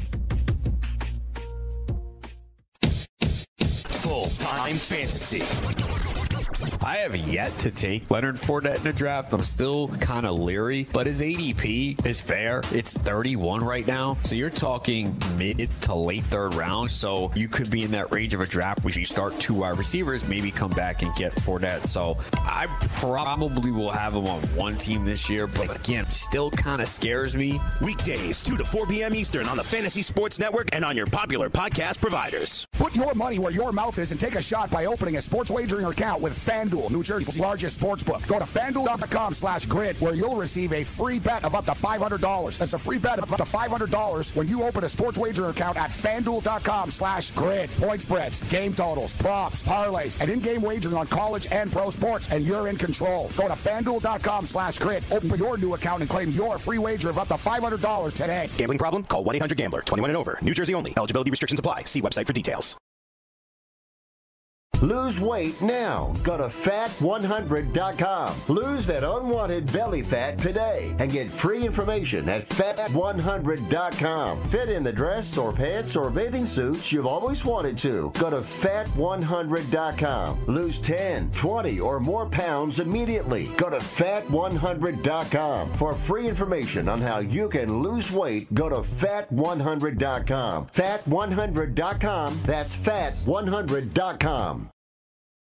Full-time fantasy.
I have yet to take Leonard Fournette in a draft. I'm still kind of leery, but his A D P is fair. It's thirty-one right now. So you're talking mid to late third round. So you could be in that range of a draft where you start two wide receivers, maybe come back and get Fournette. So I probably will have him on one team this year, but again, still kind of scares me.
Weekdays, two to four p.m. Eastern on the Fantasy Sports Network and on your popular podcast providers.
Put your money where your mouth is and take a shot by opening a sports wagering account with FanDuel, New Jersey's largest sportsbook. Go to FanDuel.com slash grid where you'll receive a free bet of up to five hundred dollars. That's a free bet of up to five hundred dollars when you open a sports wagering account at FanDuel.com slash grid. Point spreads, game totals, props, parlays, and in-game wagering on college and pro sports, and you're in control. Go to FanDuel.com slash grid. Open your new account and claim your free wager of up to five hundred dollars today.
Gambling problem? Call one eight hundred gambler. twenty-one and over. New Jersey only. Eligibility restrictions apply. See website for details.
Lose weight now. Go to fat one hundred dot com. Lose that unwanted belly fat today and get free information at fat one hundred dot com. Fit in the dress or pants or bathing suits you've always wanted to. Go to fat one hundred dot com. Lose ten, twenty, or more pounds immediately. Go to fat one hundred dot com. For free information on how you can lose weight, go to fat one hundred dot com. fat one hundred dot com. That's fat one hundred dot com.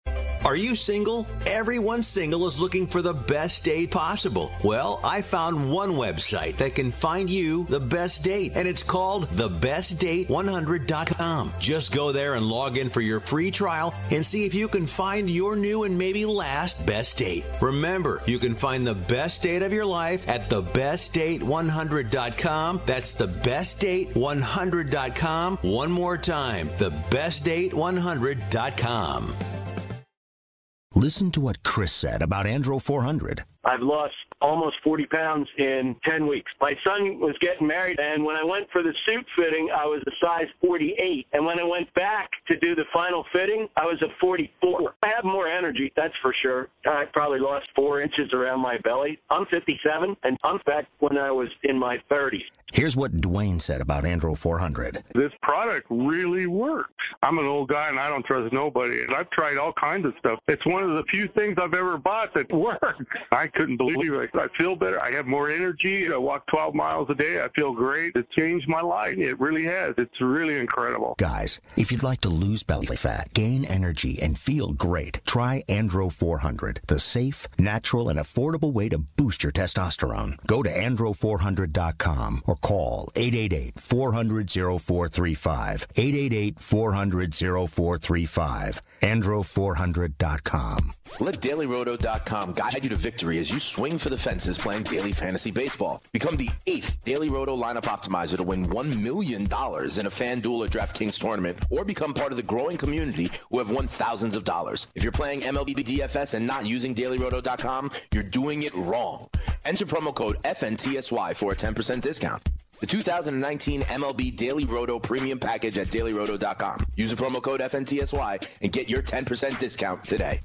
Are you single? Everyone single is looking for the best date possible. Well, I found one website that can find you the best date, and it's called the best date one hundred dot com. Just go there and log in for your free trial and see if you can find your new and maybe last best date. Remember, you can find the best date of your life at the best date one hundred dot com. That's the best date one hundred dot com. One more time, the best date one hundred dot com.
Listen to what Chris said about Andro four hundred.
I've lost almost forty pounds in ten weeks. My son was getting married, and when I went for the suit fitting, I was a size forty-eight. And when I went back to do the final fitting, I was a forty-four. I have more energy, that's for sure. I probably lost four inches around my belly. I'm fifty-seven, and I'm back when I was in my thirties.
Here's what Dwayne said about Andro four hundred.
This product really works. I'm an old guy, and I don't trust nobody. And I've tried all kinds of stuff. It's one of the few things I've ever bought that works. I couldn't believe it. I feel better. I have more energy. I walk twelve miles a day. I feel great. It changed my life. It really has. It's really incredible.
Guys, if you'd like to lose belly fat, gain energy, and feel great, try Andro four hundred, the safe, natural, and affordable way to boost your testosterone. Go to andro four hundred dot com or call eight eight eight, four hundred, oh four three five, eight eight eight, four hundred, oh four three five, andro four hundred dot com.
Let daily roto dot com guide you to victory as you swing for the fences playing daily fantasy baseball. Become the eighth Daily Roto lineup optimizer to win one million dollars in a FanDuel or DraftKings tournament, or become part of the growing community who have won thousands of dollars. If you're playing M L B D F S and not using daily roto dot com, you're doing it wrong. Enter promo code F N T S Y for a ten percent discount. The two thousand nineteen M L B Daily Roto Premium Package at daily roto dot com. Use the promo code F N T S Y and get your ten percent discount today.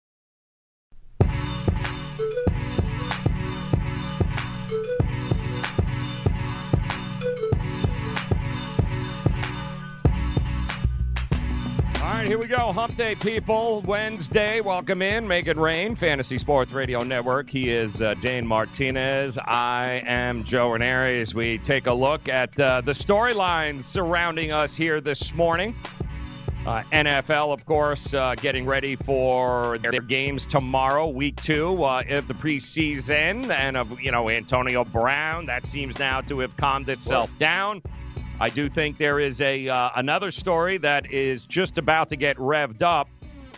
All right, here we go. Hump Day, people. Wednesday. Welcome in. Make it rain. Fantasy Sports Radio Network. He is uh, Dane Martinez. I am Joe Ranieri. As we take a look at uh, the storylines surrounding us here this morning. Uh, N F L, of course, uh, getting ready for their games tomorrow, week two uh, of the preseason. And, of you know, Antonio Brown, that seems now to have calmed itself down. I do think there is a uh, another story that is just about to get revved up,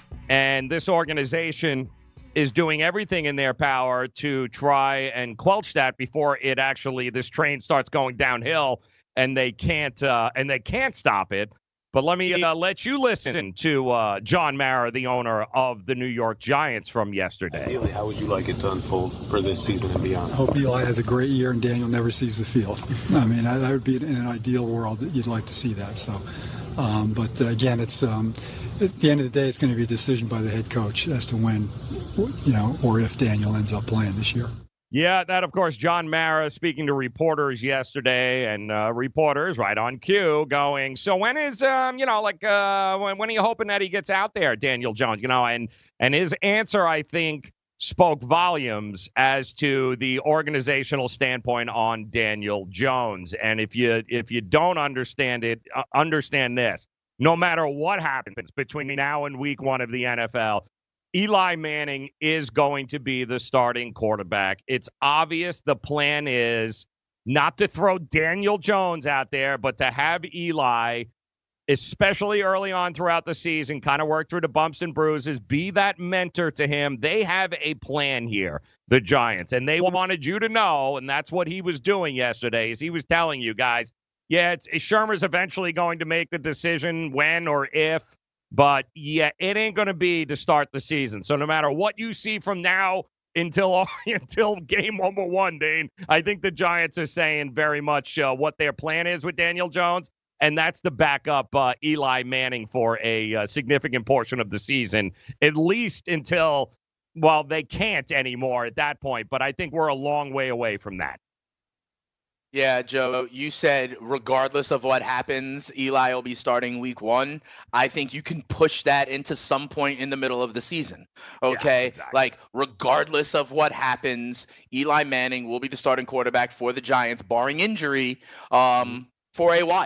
and this organization is doing everything in their power to try and quench that before it actually this train starts going downhill, and they can't uh, and they can't stop it. But let me uh, let you listen to uh, John Mara, the owner of the New York Giants, from yesterday.
Ideally, how would you like it to unfold for this season and beyond?
I hope Eli has a great year and Daniel never sees the field. I mean, that would be in an ideal world that you'd like to see that. So, um, but uh, again, it's um, at the end of the day, it's going to be a decision by the head coach as to when, you know, or if Daniel ends up playing this year.
Yeah, that, of course, John Mara speaking to reporters yesterday, and uh, reporters right on cue going, so when is, um, you know, like, uh, when, when are you hoping that he gets out there, Daniel Jones? You know, and, and his answer, I think, spoke volumes as to the organizational standpoint on Daniel Jones. And if you if you don't understand it, uh, understand this. No matter what happens between now and week one of the N F L, Eli Manning is going to be the starting quarterback. It's obvious the plan is not to throw Daniel Jones out there, but to have Eli, especially early on throughout the season, kind of work through the bumps and bruises, be that mentor to him. They have a plan here, the Giants, and they wanted you to know, and that's what he was doing yesterday, is he was telling you guys, yeah, it's, Shermer's eventually going to make the decision when or if. But, yeah, it ain't going to be to start the season. So no matter what you see from now until until game number one, Dane, I think the Giants are saying very much uh, what their plan is with Daniel Jones, and that's to back up uh, Eli Manning for a uh, significant portion of the season, at least until, well, they can't anymore at that point. But I think we're a long way away from that.
Yeah, Joe, you said regardless of what happens, Eli will be starting week one. I think you can push that into some point in the middle of the season. Okay?
Yeah, exactly.
Like, regardless of what happens, Eli Manning will be the starting quarterback for the Giants, barring injury, um, for a while.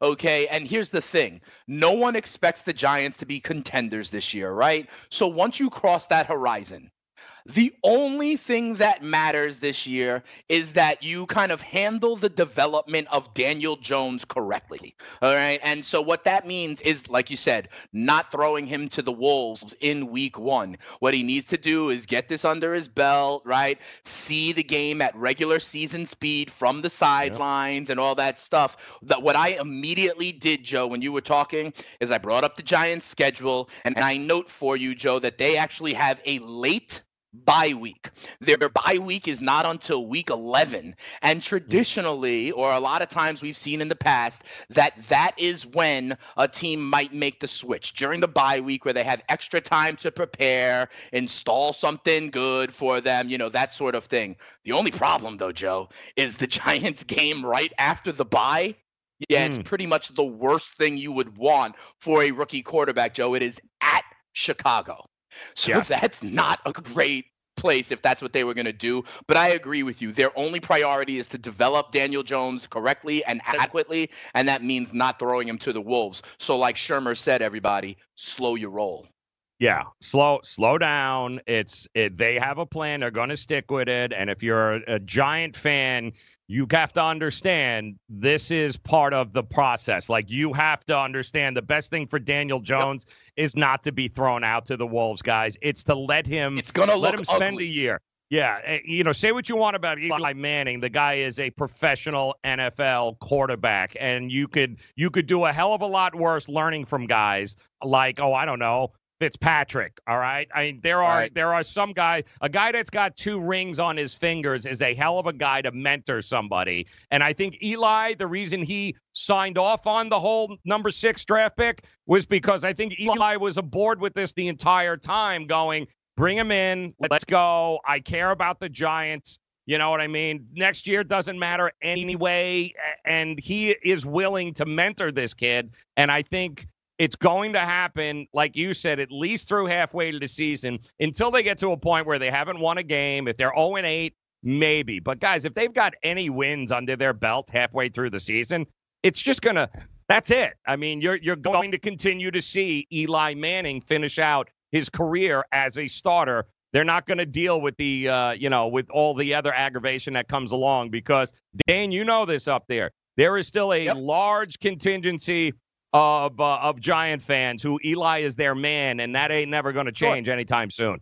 okay? And here's the thing. No one expects the Giants to be contenders this year, right? So once you cross that horizon, the only thing that matters this year is that you kind of handle the development of Daniel Jones correctly, all right? And so what that means is, like you said, not throwing him to the wolves in week one. What he needs to do is get this under his belt, right? See the game at regular season speed from the sidelines and all that stuff. That what I immediately did, Joe, when you were talking, is I brought up the Giants' schedule, and I note for you, Joe, that they actually have a late bye week. Their bye week is not until week eleven. And traditionally, or a lot of times we've seen in the past, that that is when a team might make the switch during the bye week, where they have extra time to prepare, install something good for them, you know, that sort of thing. The only problem, though, Joe, is the Giants game right after the bye. Yeah, mm. It's pretty much the worst thing you would want for a rookie quarterback, Joe. It is at Chicago. So yes. That's not a great place if that's what they were going to do. But I agree with you. Their only priority is to develop Daniel Jones correctly and adequately, and that means not throwing him to the wolves. So like Shermer said, everybody, slow your roll.
Yeah, slow slow down. It's it, they have a plan. They're going to stick with it. And if you're a, a Giant fan, you have to understand this is part of the process. Like, you have to understand the best thing for Daniel Jones yep. is not to be thrown out to the wolves, guys. It's to let him,
it's gonna
let
look
him spend
ugly.
a year. Yeah, you know, say what you want about Eli Manning. The guy is a professional N F L quarterback, and you could you could do a hell of a lot worse learning from guys like, oh, I don't know, Fitzpatrick, all right? I mean, there are right. there are some guy, a guy that's got two rings on his fingers is a hell of a guy to mentor somebody. And I think Eli, the reason he signed off on the whole number six draft pick was because I think Eli was aboard with this the entire time going, bring him in, let's go. I care about the Giants. You know what I mean? Next year doesn't matter anyway. And he is willing to mentor this kid. And I think it's going to happen, like you said, at least through halfway to the season until they get to a point where they haven't won a game. If they're oh and eight, maybe. But, guys, if they've got any wins under their belt halfway through the season, it's just going to – that's it. I mean, you're you're going to continue to see Eli Manning finish out his career as a starter. They're not going to deal with the, uh, you know, with all the other aggravation that comes along because, Dane, you know this up there. There is still a yep. large contingency – of uh, of Giant fans who Eli is their man, and that ain't never going to change sure. anytime soon.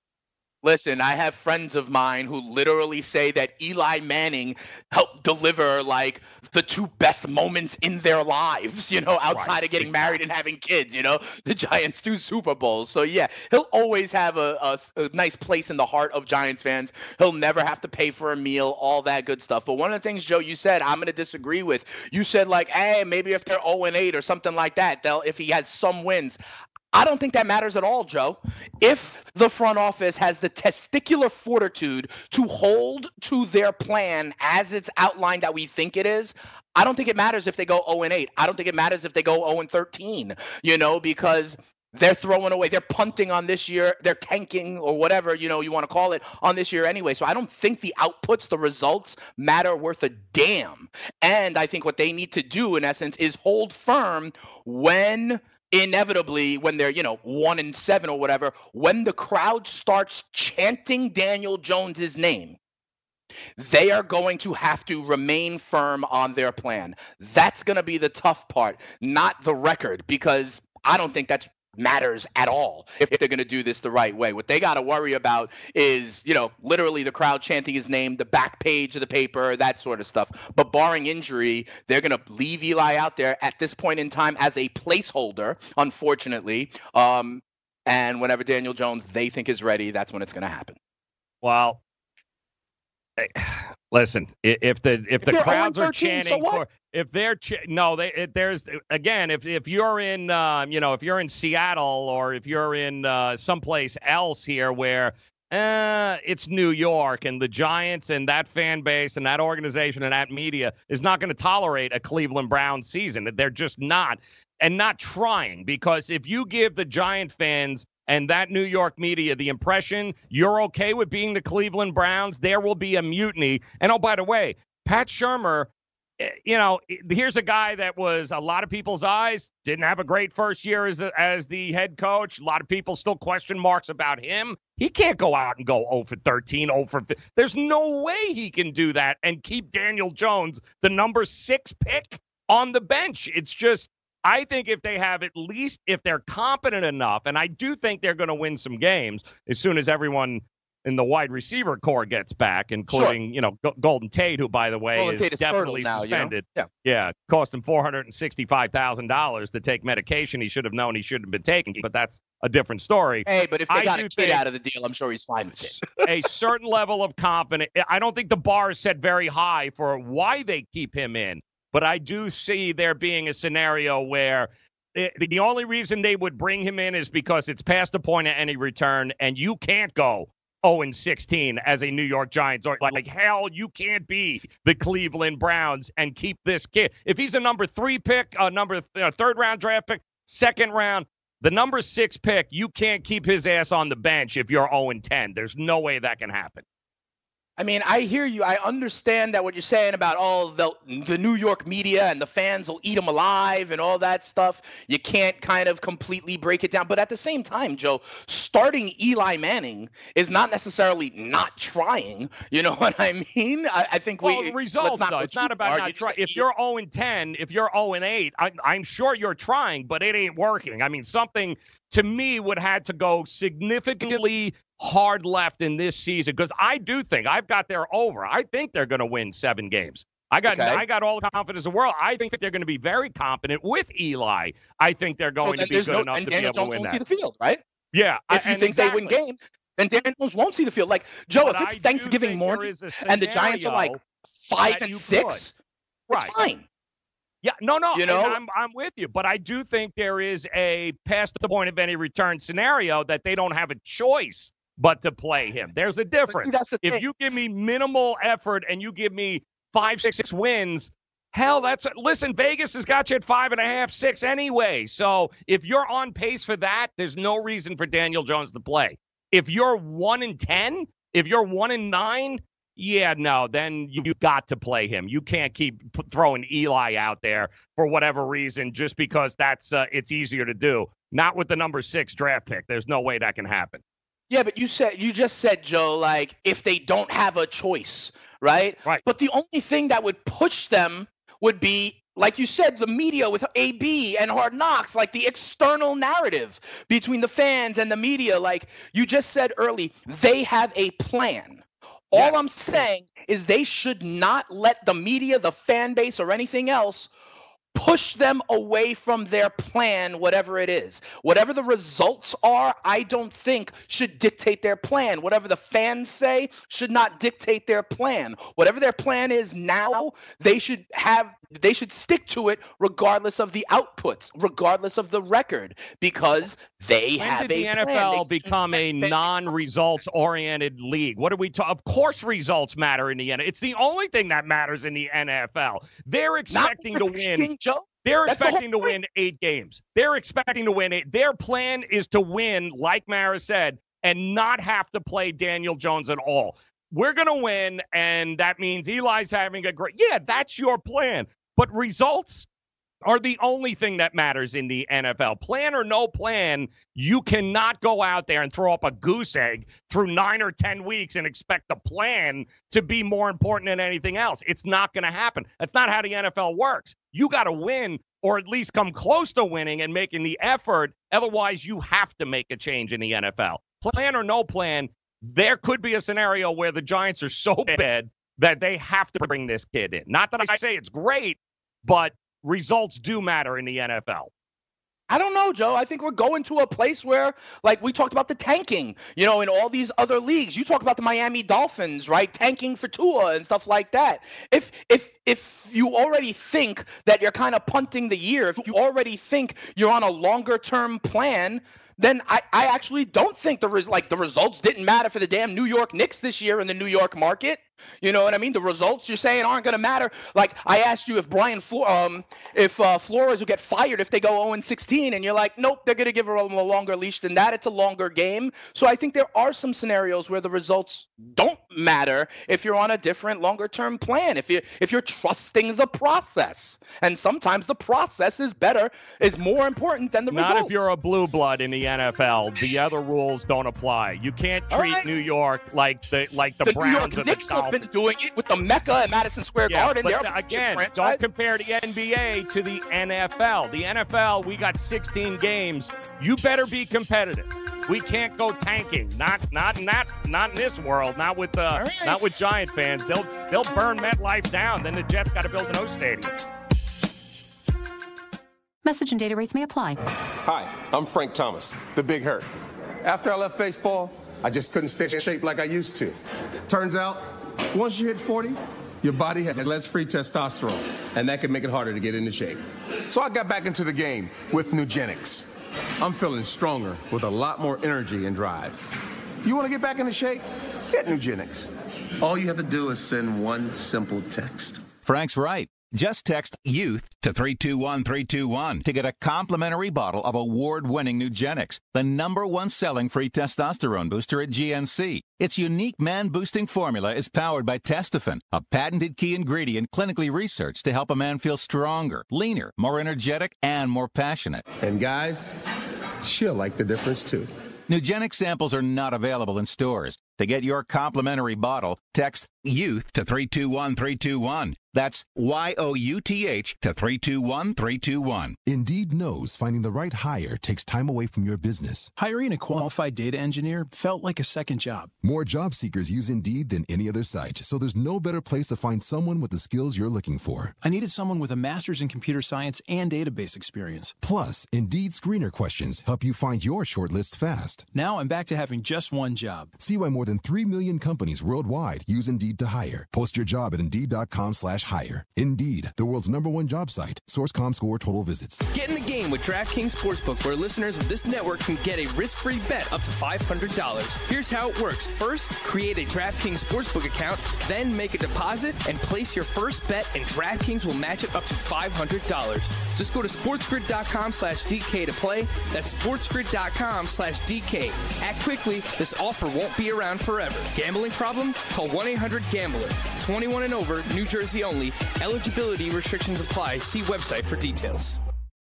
Listen, I have friends of mine who literally say that Eli Manning helped deliver, like, the two best moments in their lives, you know, outside right. of getting married and having kids, you know, the Giants' two Super Bowls. So, yeah, he'll always have a, a, a nice place in the heart of Giants fans. He'll never have to pay for a meal, all that good stuff. But one of the things, Joe, you said, I'm going to disagree with. You said, like, hey, maybe if they're oh and eight or something like that, they'll if he has some wins. I don't think that matters at all, Joe. If the front office has the testicular fortitude to hold to their plan as it's outlined that we think it is, I don't think it matters if they go oh and eight. I don't think it matters if they go oh and thirteen, you know, because they're throwing away, they're punting on this year, they're tanking or whatever, you know, you want to call it on this year anyway. So I don't think the outputs, the results matter worth a damn. And I think what they need to do, in essence, is hold firm when – inevitably, when they're, you know, one and seven or whatever, when the crowd starts chanting Daniel Jones's name, they are going to have to remain firm on their plan. That's going to be the tough part, not the record, because I don't think that's matters at all if they're going to do this the right way. What they got to worry about is, you know, literally the crowd chanting his name, the back page of the paper, that sort of stuff. But barring injury, they're going to leave Eli out there at this point in time as a placeholder, unfortunately. Um, and whenever Daniel Jones they think is ready, that's when it's going to happen.
Well, hey, listen, if the if, if the crowds are chanting
so
for if they're ch- no, they it, there's again if if you're in um, you know if you're in Seattle or if you're in uh, someplace else here where uh, it's New York and the Giants and that fan base and that organization and that media is not going to tolerate a Cleveland Browns season. They're just not and not trying, because if you give the Giant fans and that New York media the impression you're okay with being the Cleveland Browns, there will be a mutiny. And oh, by the way, Pat Shurmur you know, here's a guy that was a lot of people's eyes, didn't have a great first year as, as the head coach. A lot of people still question marks about him. He can't go out and go oh for thirteen, oh for fifteen. There's no way he can do that and keep Daniel Jones, the number six pick, on the bench. It's just, I think if they have at least, if they're competent enough, and I do think they're going to win some games as soon as everyone in the wide receiver core gets back, including, sure. you know, G- Golden Tate, who, by the way,
Golden
is,
Tate is
definitely
now,
suspended.
You know?
Yeah. yeah, cost him four hundred sixty-five thousand dollars to take medication he should have known he shouldn't have been taking, but that's a different story.
Hey, but if they
I
got a kid out of the deal, I'm sure he's fine with it.
A certain level of confidence. I don't think the bar is set very high for why they keep him in, but I do see there being a scenario where it, the only reason they would bring him in is because it's past the point of any return, and you can't go oh and sixteen as a New York Giants. Or like, like, hell, you can't be the Cleveland Browns and keep this kid. If he's a number three pick, a number th- third round draft pick, second round, the number six pick, you can't keep his ass on the bench if you're oh and ten. There's no way that can happen.
I mean, I hear you. I understand that what you're saying about all the the New York media and the fans will eat them alive and all that stuff. You can't kind of completely break it down. But at the same time, Joe, starting Eli Manning is not necessarily not trying. You know what I mean? I, I think
well,
we
the results,
not
though. It's not about not trying. If you're oh and ten, if you're oh and eight, I, I'm sure you're trying, but it ain't working. I mean, something to me would have to go significantly hard left in this season, because I do think I've got their over. I think they're going to win seven games. I got okay. I got all the confidence in the world. I think that they're going to be very competent with Eli. I think they're going
so
to be good
no,
enough
and
to
Daniel
be able
Jones
to win
won't
that.
see the field, right?
Yeah.
If you
and
think
exactly.
they win games, then Daniel Jones won't see the field. Like, Joe,
but
if it's
I
Thanksgiving morning and the Giants are like five and six,
could.
it's
right.
fine.
Yeah, no, no,
you know?
I'm I'm with you, but I do think there is a past the point of any return scenario that they don't have a choice but to play him. There's a difference.
See, that's the
if
thing.
you give me minimal effort and you give me five, six, six wins, hell, that's listen. Vegas has got you at five and a half, six anyway. So if you're on pace for that, there's no reason for Daniel Jones to play. If you're one and ten, if you're one and nine. Yeah, no, then you've got to play him. You can't keep p- throwing Eli out there for whatever reason just because that's uh, it's easier to do. Not with the number six draft pick. There's no way that can happen.
Yeah, but you said you just said, Joe, like if they don't have a choice, right?
Right.
But the only thing that would push them would be, like you said, the media with A B and Hard Knocks, like the external narrative between the fans and the media. Like you just said early, they have a plan. All yeah. I'm saying is they should not let the media, the fan base, or anything else push them away from their plan, whatever it is. Whatever the results are, I don't think should dictate their plan. Whatever the fans say should not dictate their plan. Whatever their plan is now, they should have they should stick to it regardless of the outputs, regardless of the record, because they
when
have
did
a
the
plan.
N F L
They
become a non-results oriented league? What do we talk? Of course results matter in the N F L. It's the only thing that matters in the N F L. They're expecting to win.
Joe?
They're
That's
expecting
the
to win eight games. They're expecting to win eight. Their plan is to win, like Mara said, and not have to play Daniel Jones at all. We're going to win, and that means Eli's having a great – yeah, that's your plan. But results are the only thing that matters in the N F L. Plan or no plan, you cannot go out there and throw up a goose egg through nine or ten weeks and expect the plan to be more important than anything else. It's not going to happen. That's not how the N F L works. You got to win or at least come close to winning and making the effort. Otherwise, you have to make a change in the N F L. Plan or no plan, there could be a scenario where the Giants are so bad that they have to bring this kid in. Not that I say it's great, but results do matter in the N F L.
I don't know, Joe. I think we're going to a place where, like we talked about the tanking, you know, in all these other leagues. You talk about the Miami Dolphins, right? Tanking for Tua and stuff like that. If if if you already think that you're kind of punting the year, if you already think you're on a longer term plan, then I, I actually don't think the res- like the results didn't matter for the damn New York Knicks this year in the New York market. You know what I mean? The results you're saying aren't going to matter. Like I asked you if Brian Flo- um if uh, Flores will get fired if they go oh and sixteen, and you're like, nope, they're going to give him a longer leash than that. It's a longer game. So I think there are some scenarios where the results don't matter if you're on a different longer term plan, if you if you're trusting the process. And sometimes the process is better, is more important than the
Not
results.
if you're a blue blood in the N F L. The other rules don't apply. You can't treat
right.
New York like the like the,
the
Browns
New York
or
Knicks
the
have
Dolphins.
been doing it with the Mecca at Madison Square
Yeah,
Garden.
but
They're
the,
a
again,
franchise.
don't compare the N B A to the N F L. The N F L, we got sixteen games. You better be competitive. We can't go tanking. Not not not not in this world. Not with uh, right. not with Giant fans. They'll they'll burn MetLife down. Then the Jets got to build an O stadium.
Message and data rates may apply.
Hi, I'm Frank Thomas, the Big Hurt. After I left baseball, I just couldn't stay in shape like I used to. Turns out, once you hit forty, your body has less free testosterone, and that can make it harder to get into shape. So I got back into the game with Nugenics. I'm feeling stronger with a lot more energy and drive. You want to get back into shape? Get Nugenics. All you have to do is send one simple text.
Frank's right. Just text YOUTH to three two one three two one to get a complimentary bottle of award-winning Nugenics, the number one selling free testosterone booster at G N C. Its unique man-boosting formula is powered by Testofen, a patented key ingredient clinically researched to help a man feel stronger, leaner, more energetic, and more passionate.
And guys, she'll like the difference too.
Nugenics samples are not available in stores. To get your complimentary bottle, text YOUTH to three two one three two one. That's Y O U T H to three two one three two one.
Indeed knows finding the right hire takes time away from your business.
Hiring a qualified data engineer felt like a second job.
More job seekers use Indeed than any other site, so there's no better place to find someone with the skills you're looking for.
I needed someone with a master's in computer science and database experience.
Plus, Indeed screener questions help you find your shortlist fast.
Now I'm back to having just one job.
See why more than three million companies worldwide use Indeed to hire. Post your job at Indeed.com slash hire. Indeed, the world's number one job site. Source.com score total visits.
Get in the game with DraftKings Sportsbook, where listeners of this network can get a risk-free bet up to five hundred dollars. Here's how it works. First, create a DraftKings Sportsbook account, then make a deposit and place your first bet, and DraftKings will match it up to five hundred dollars. Just go to SportsGrid.com slash DK to play. That's SportsGrid.com slash DK. Act quickly. This offer won't be around forever. Gambling problem? Call one eight hundred gambler. twenty-one and over, New Jersey only. Eligibility restrictions apply. See website for details.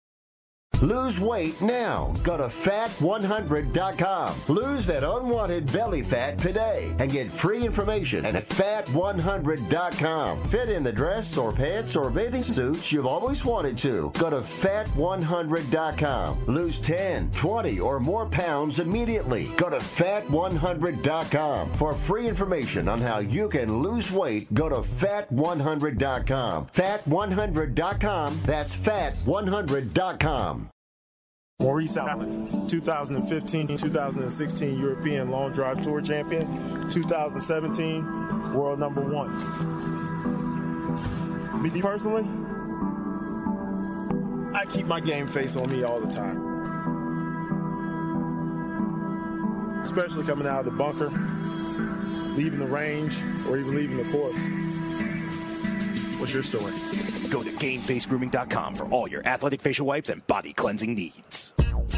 Lose weight now. Go to fat one hundred dot com. Lose that unwanted belly fat today and get free information at fat one hundred dot com. Fit in the dress or pants or bathing suits you've always wanted to. Go to fat one hundred dot com. Lose ten, twenty, or more pounds immediately. Go to fat one hundred dot com. For free information on how you can lose weight, go to fat one hundred dot com. fat one hundred dot com. That's fat one hundred dot com.
Maurice Allen, two thousand fifteen two thousand sixteen European Long Drive Tour champion, two thousand seventeen world number one. Me personally, I keep my game face on me all the time. Especially coming out of the bunker, leaving the range, or even leaving the course. What's your story?
Go to game face grooming dot com for all your athletic facial wipes and body cleansing needs.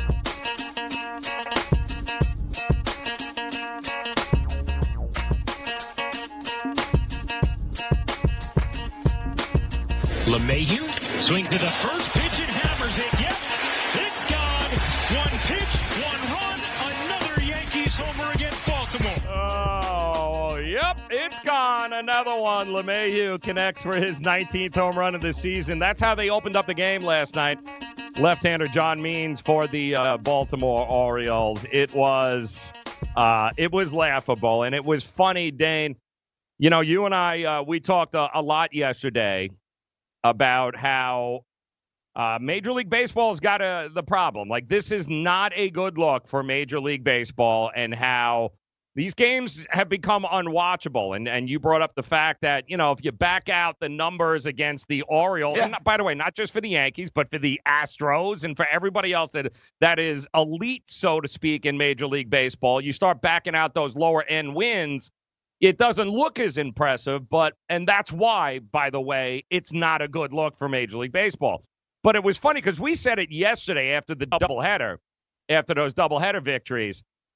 LeMahieu swings at the first pitch and hammers it. Yep, it's gone. One pitch, one run, another Yankees homer against Baltimore.
Oh, yep, it's gone. Another one. LeMahieu connects for his nineteenth home run of the season. That's how they opened up the game last night. Left-hander John Means for the uh, Baltimore Orioles. It was, uh, it was laughable, and it was funny, Dane. You know, you and I, uh, we talked a, a lot yesterday about how uh, Major League Baseball's got a, the problem. Like, this is not a good look for Major League Baseball, and how these games have become unwatchable. And and you brought up the fact that, you know, if you back out the numbers against the Orioles, yeah. and not, by the way, not just for the Yankees, but for the Astros and for everybody else that that is elite, so to speak, in Major League Baseball, you start backing out those lower end wins, it doesn't look as impressive. But and that's why, by the way, it's not a good look for Major League Baseball. But it was funny because we said it yesterday after the doubleheader, after those doubleheader victories.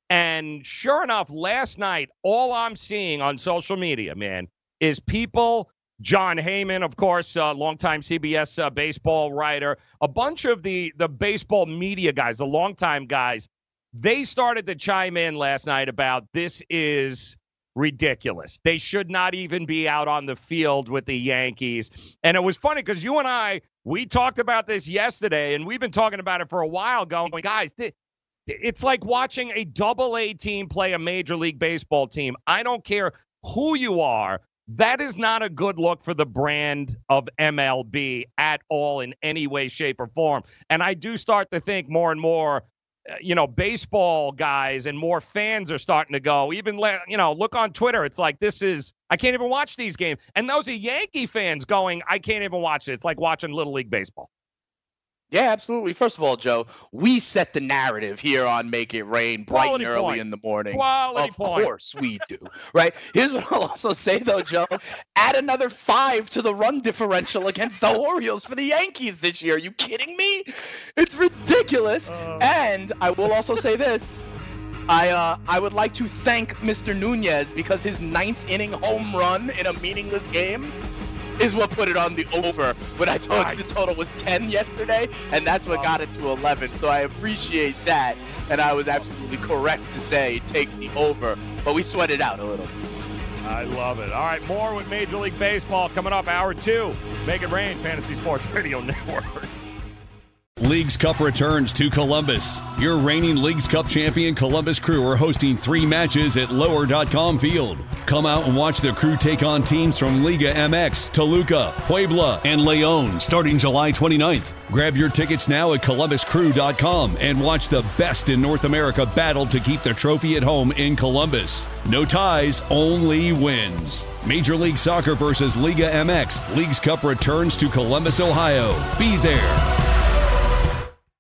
And sure enough, last night, all I'm seeing on social media, man, is people, John Heyman, of course, uh, longtime C B S uh, baseball writer, a bunch of the, the baseball media guys, the longtime guys, they started to chime in last night about this is ridiculous. They should not even be out on the field with the Yankees. And it was funny because you and I, we talked about this yesterday, and we've been talking about it for a while going, guys, th- it's like watching a double A team play a Major League Baseball team. I don't care who you are. That is not a good look for the brand of M L B at all in any way, shape, or form. And I do start to think more and more, you know, baseball guys and more fans are starting to go, even, you know, look on Twitter. It's like, this is, I can't even watch these games. And those are Yankee fans going, I can't even watch it. It's like watching Little League Baseball.
Yeah, absolutely. First of all, Joe, we set the narrative here on Make It Rain bright
Quality
and early
point.
in the morning.
Quality
of
point.
course we do, right? Here's what I'll also say, though, Joe. Add another five to the run differential against the Orioles for the Yankees this year. Are you kidding me? It's ridiculous. Uh, and I will also say this. I uh, I would like to thank Mister Nunez because his ninth inning home run in a meaningless game is what put it on the over when I told nice. you the total was ten yesterday, and that's what got it to eleven. So I appreciate that, and I was absolutely correct to say take the over, but we sweat it out a little.
I love it. All right, more with Major League Baseball coming up, hour two. Make It Rain, Fantasy Sports Radio Network.
Leagues Cup returns to Columbus. Your reigning Leagues Cup champion Columbus Crew are hosting three matches at lower dot com Field. Come out and watch the Crew take on teams from Liga M X, Toluca, Puebla, and León starting July twenty-ninth. Grab your tickets now at columbus crew dot com and watch the best in North America battle to keep the trophy at home in Columbus. No ties, only wins. Major League Soccer versus Liga M X. Leagues Cup returns to Columbus, Ohio. Be there.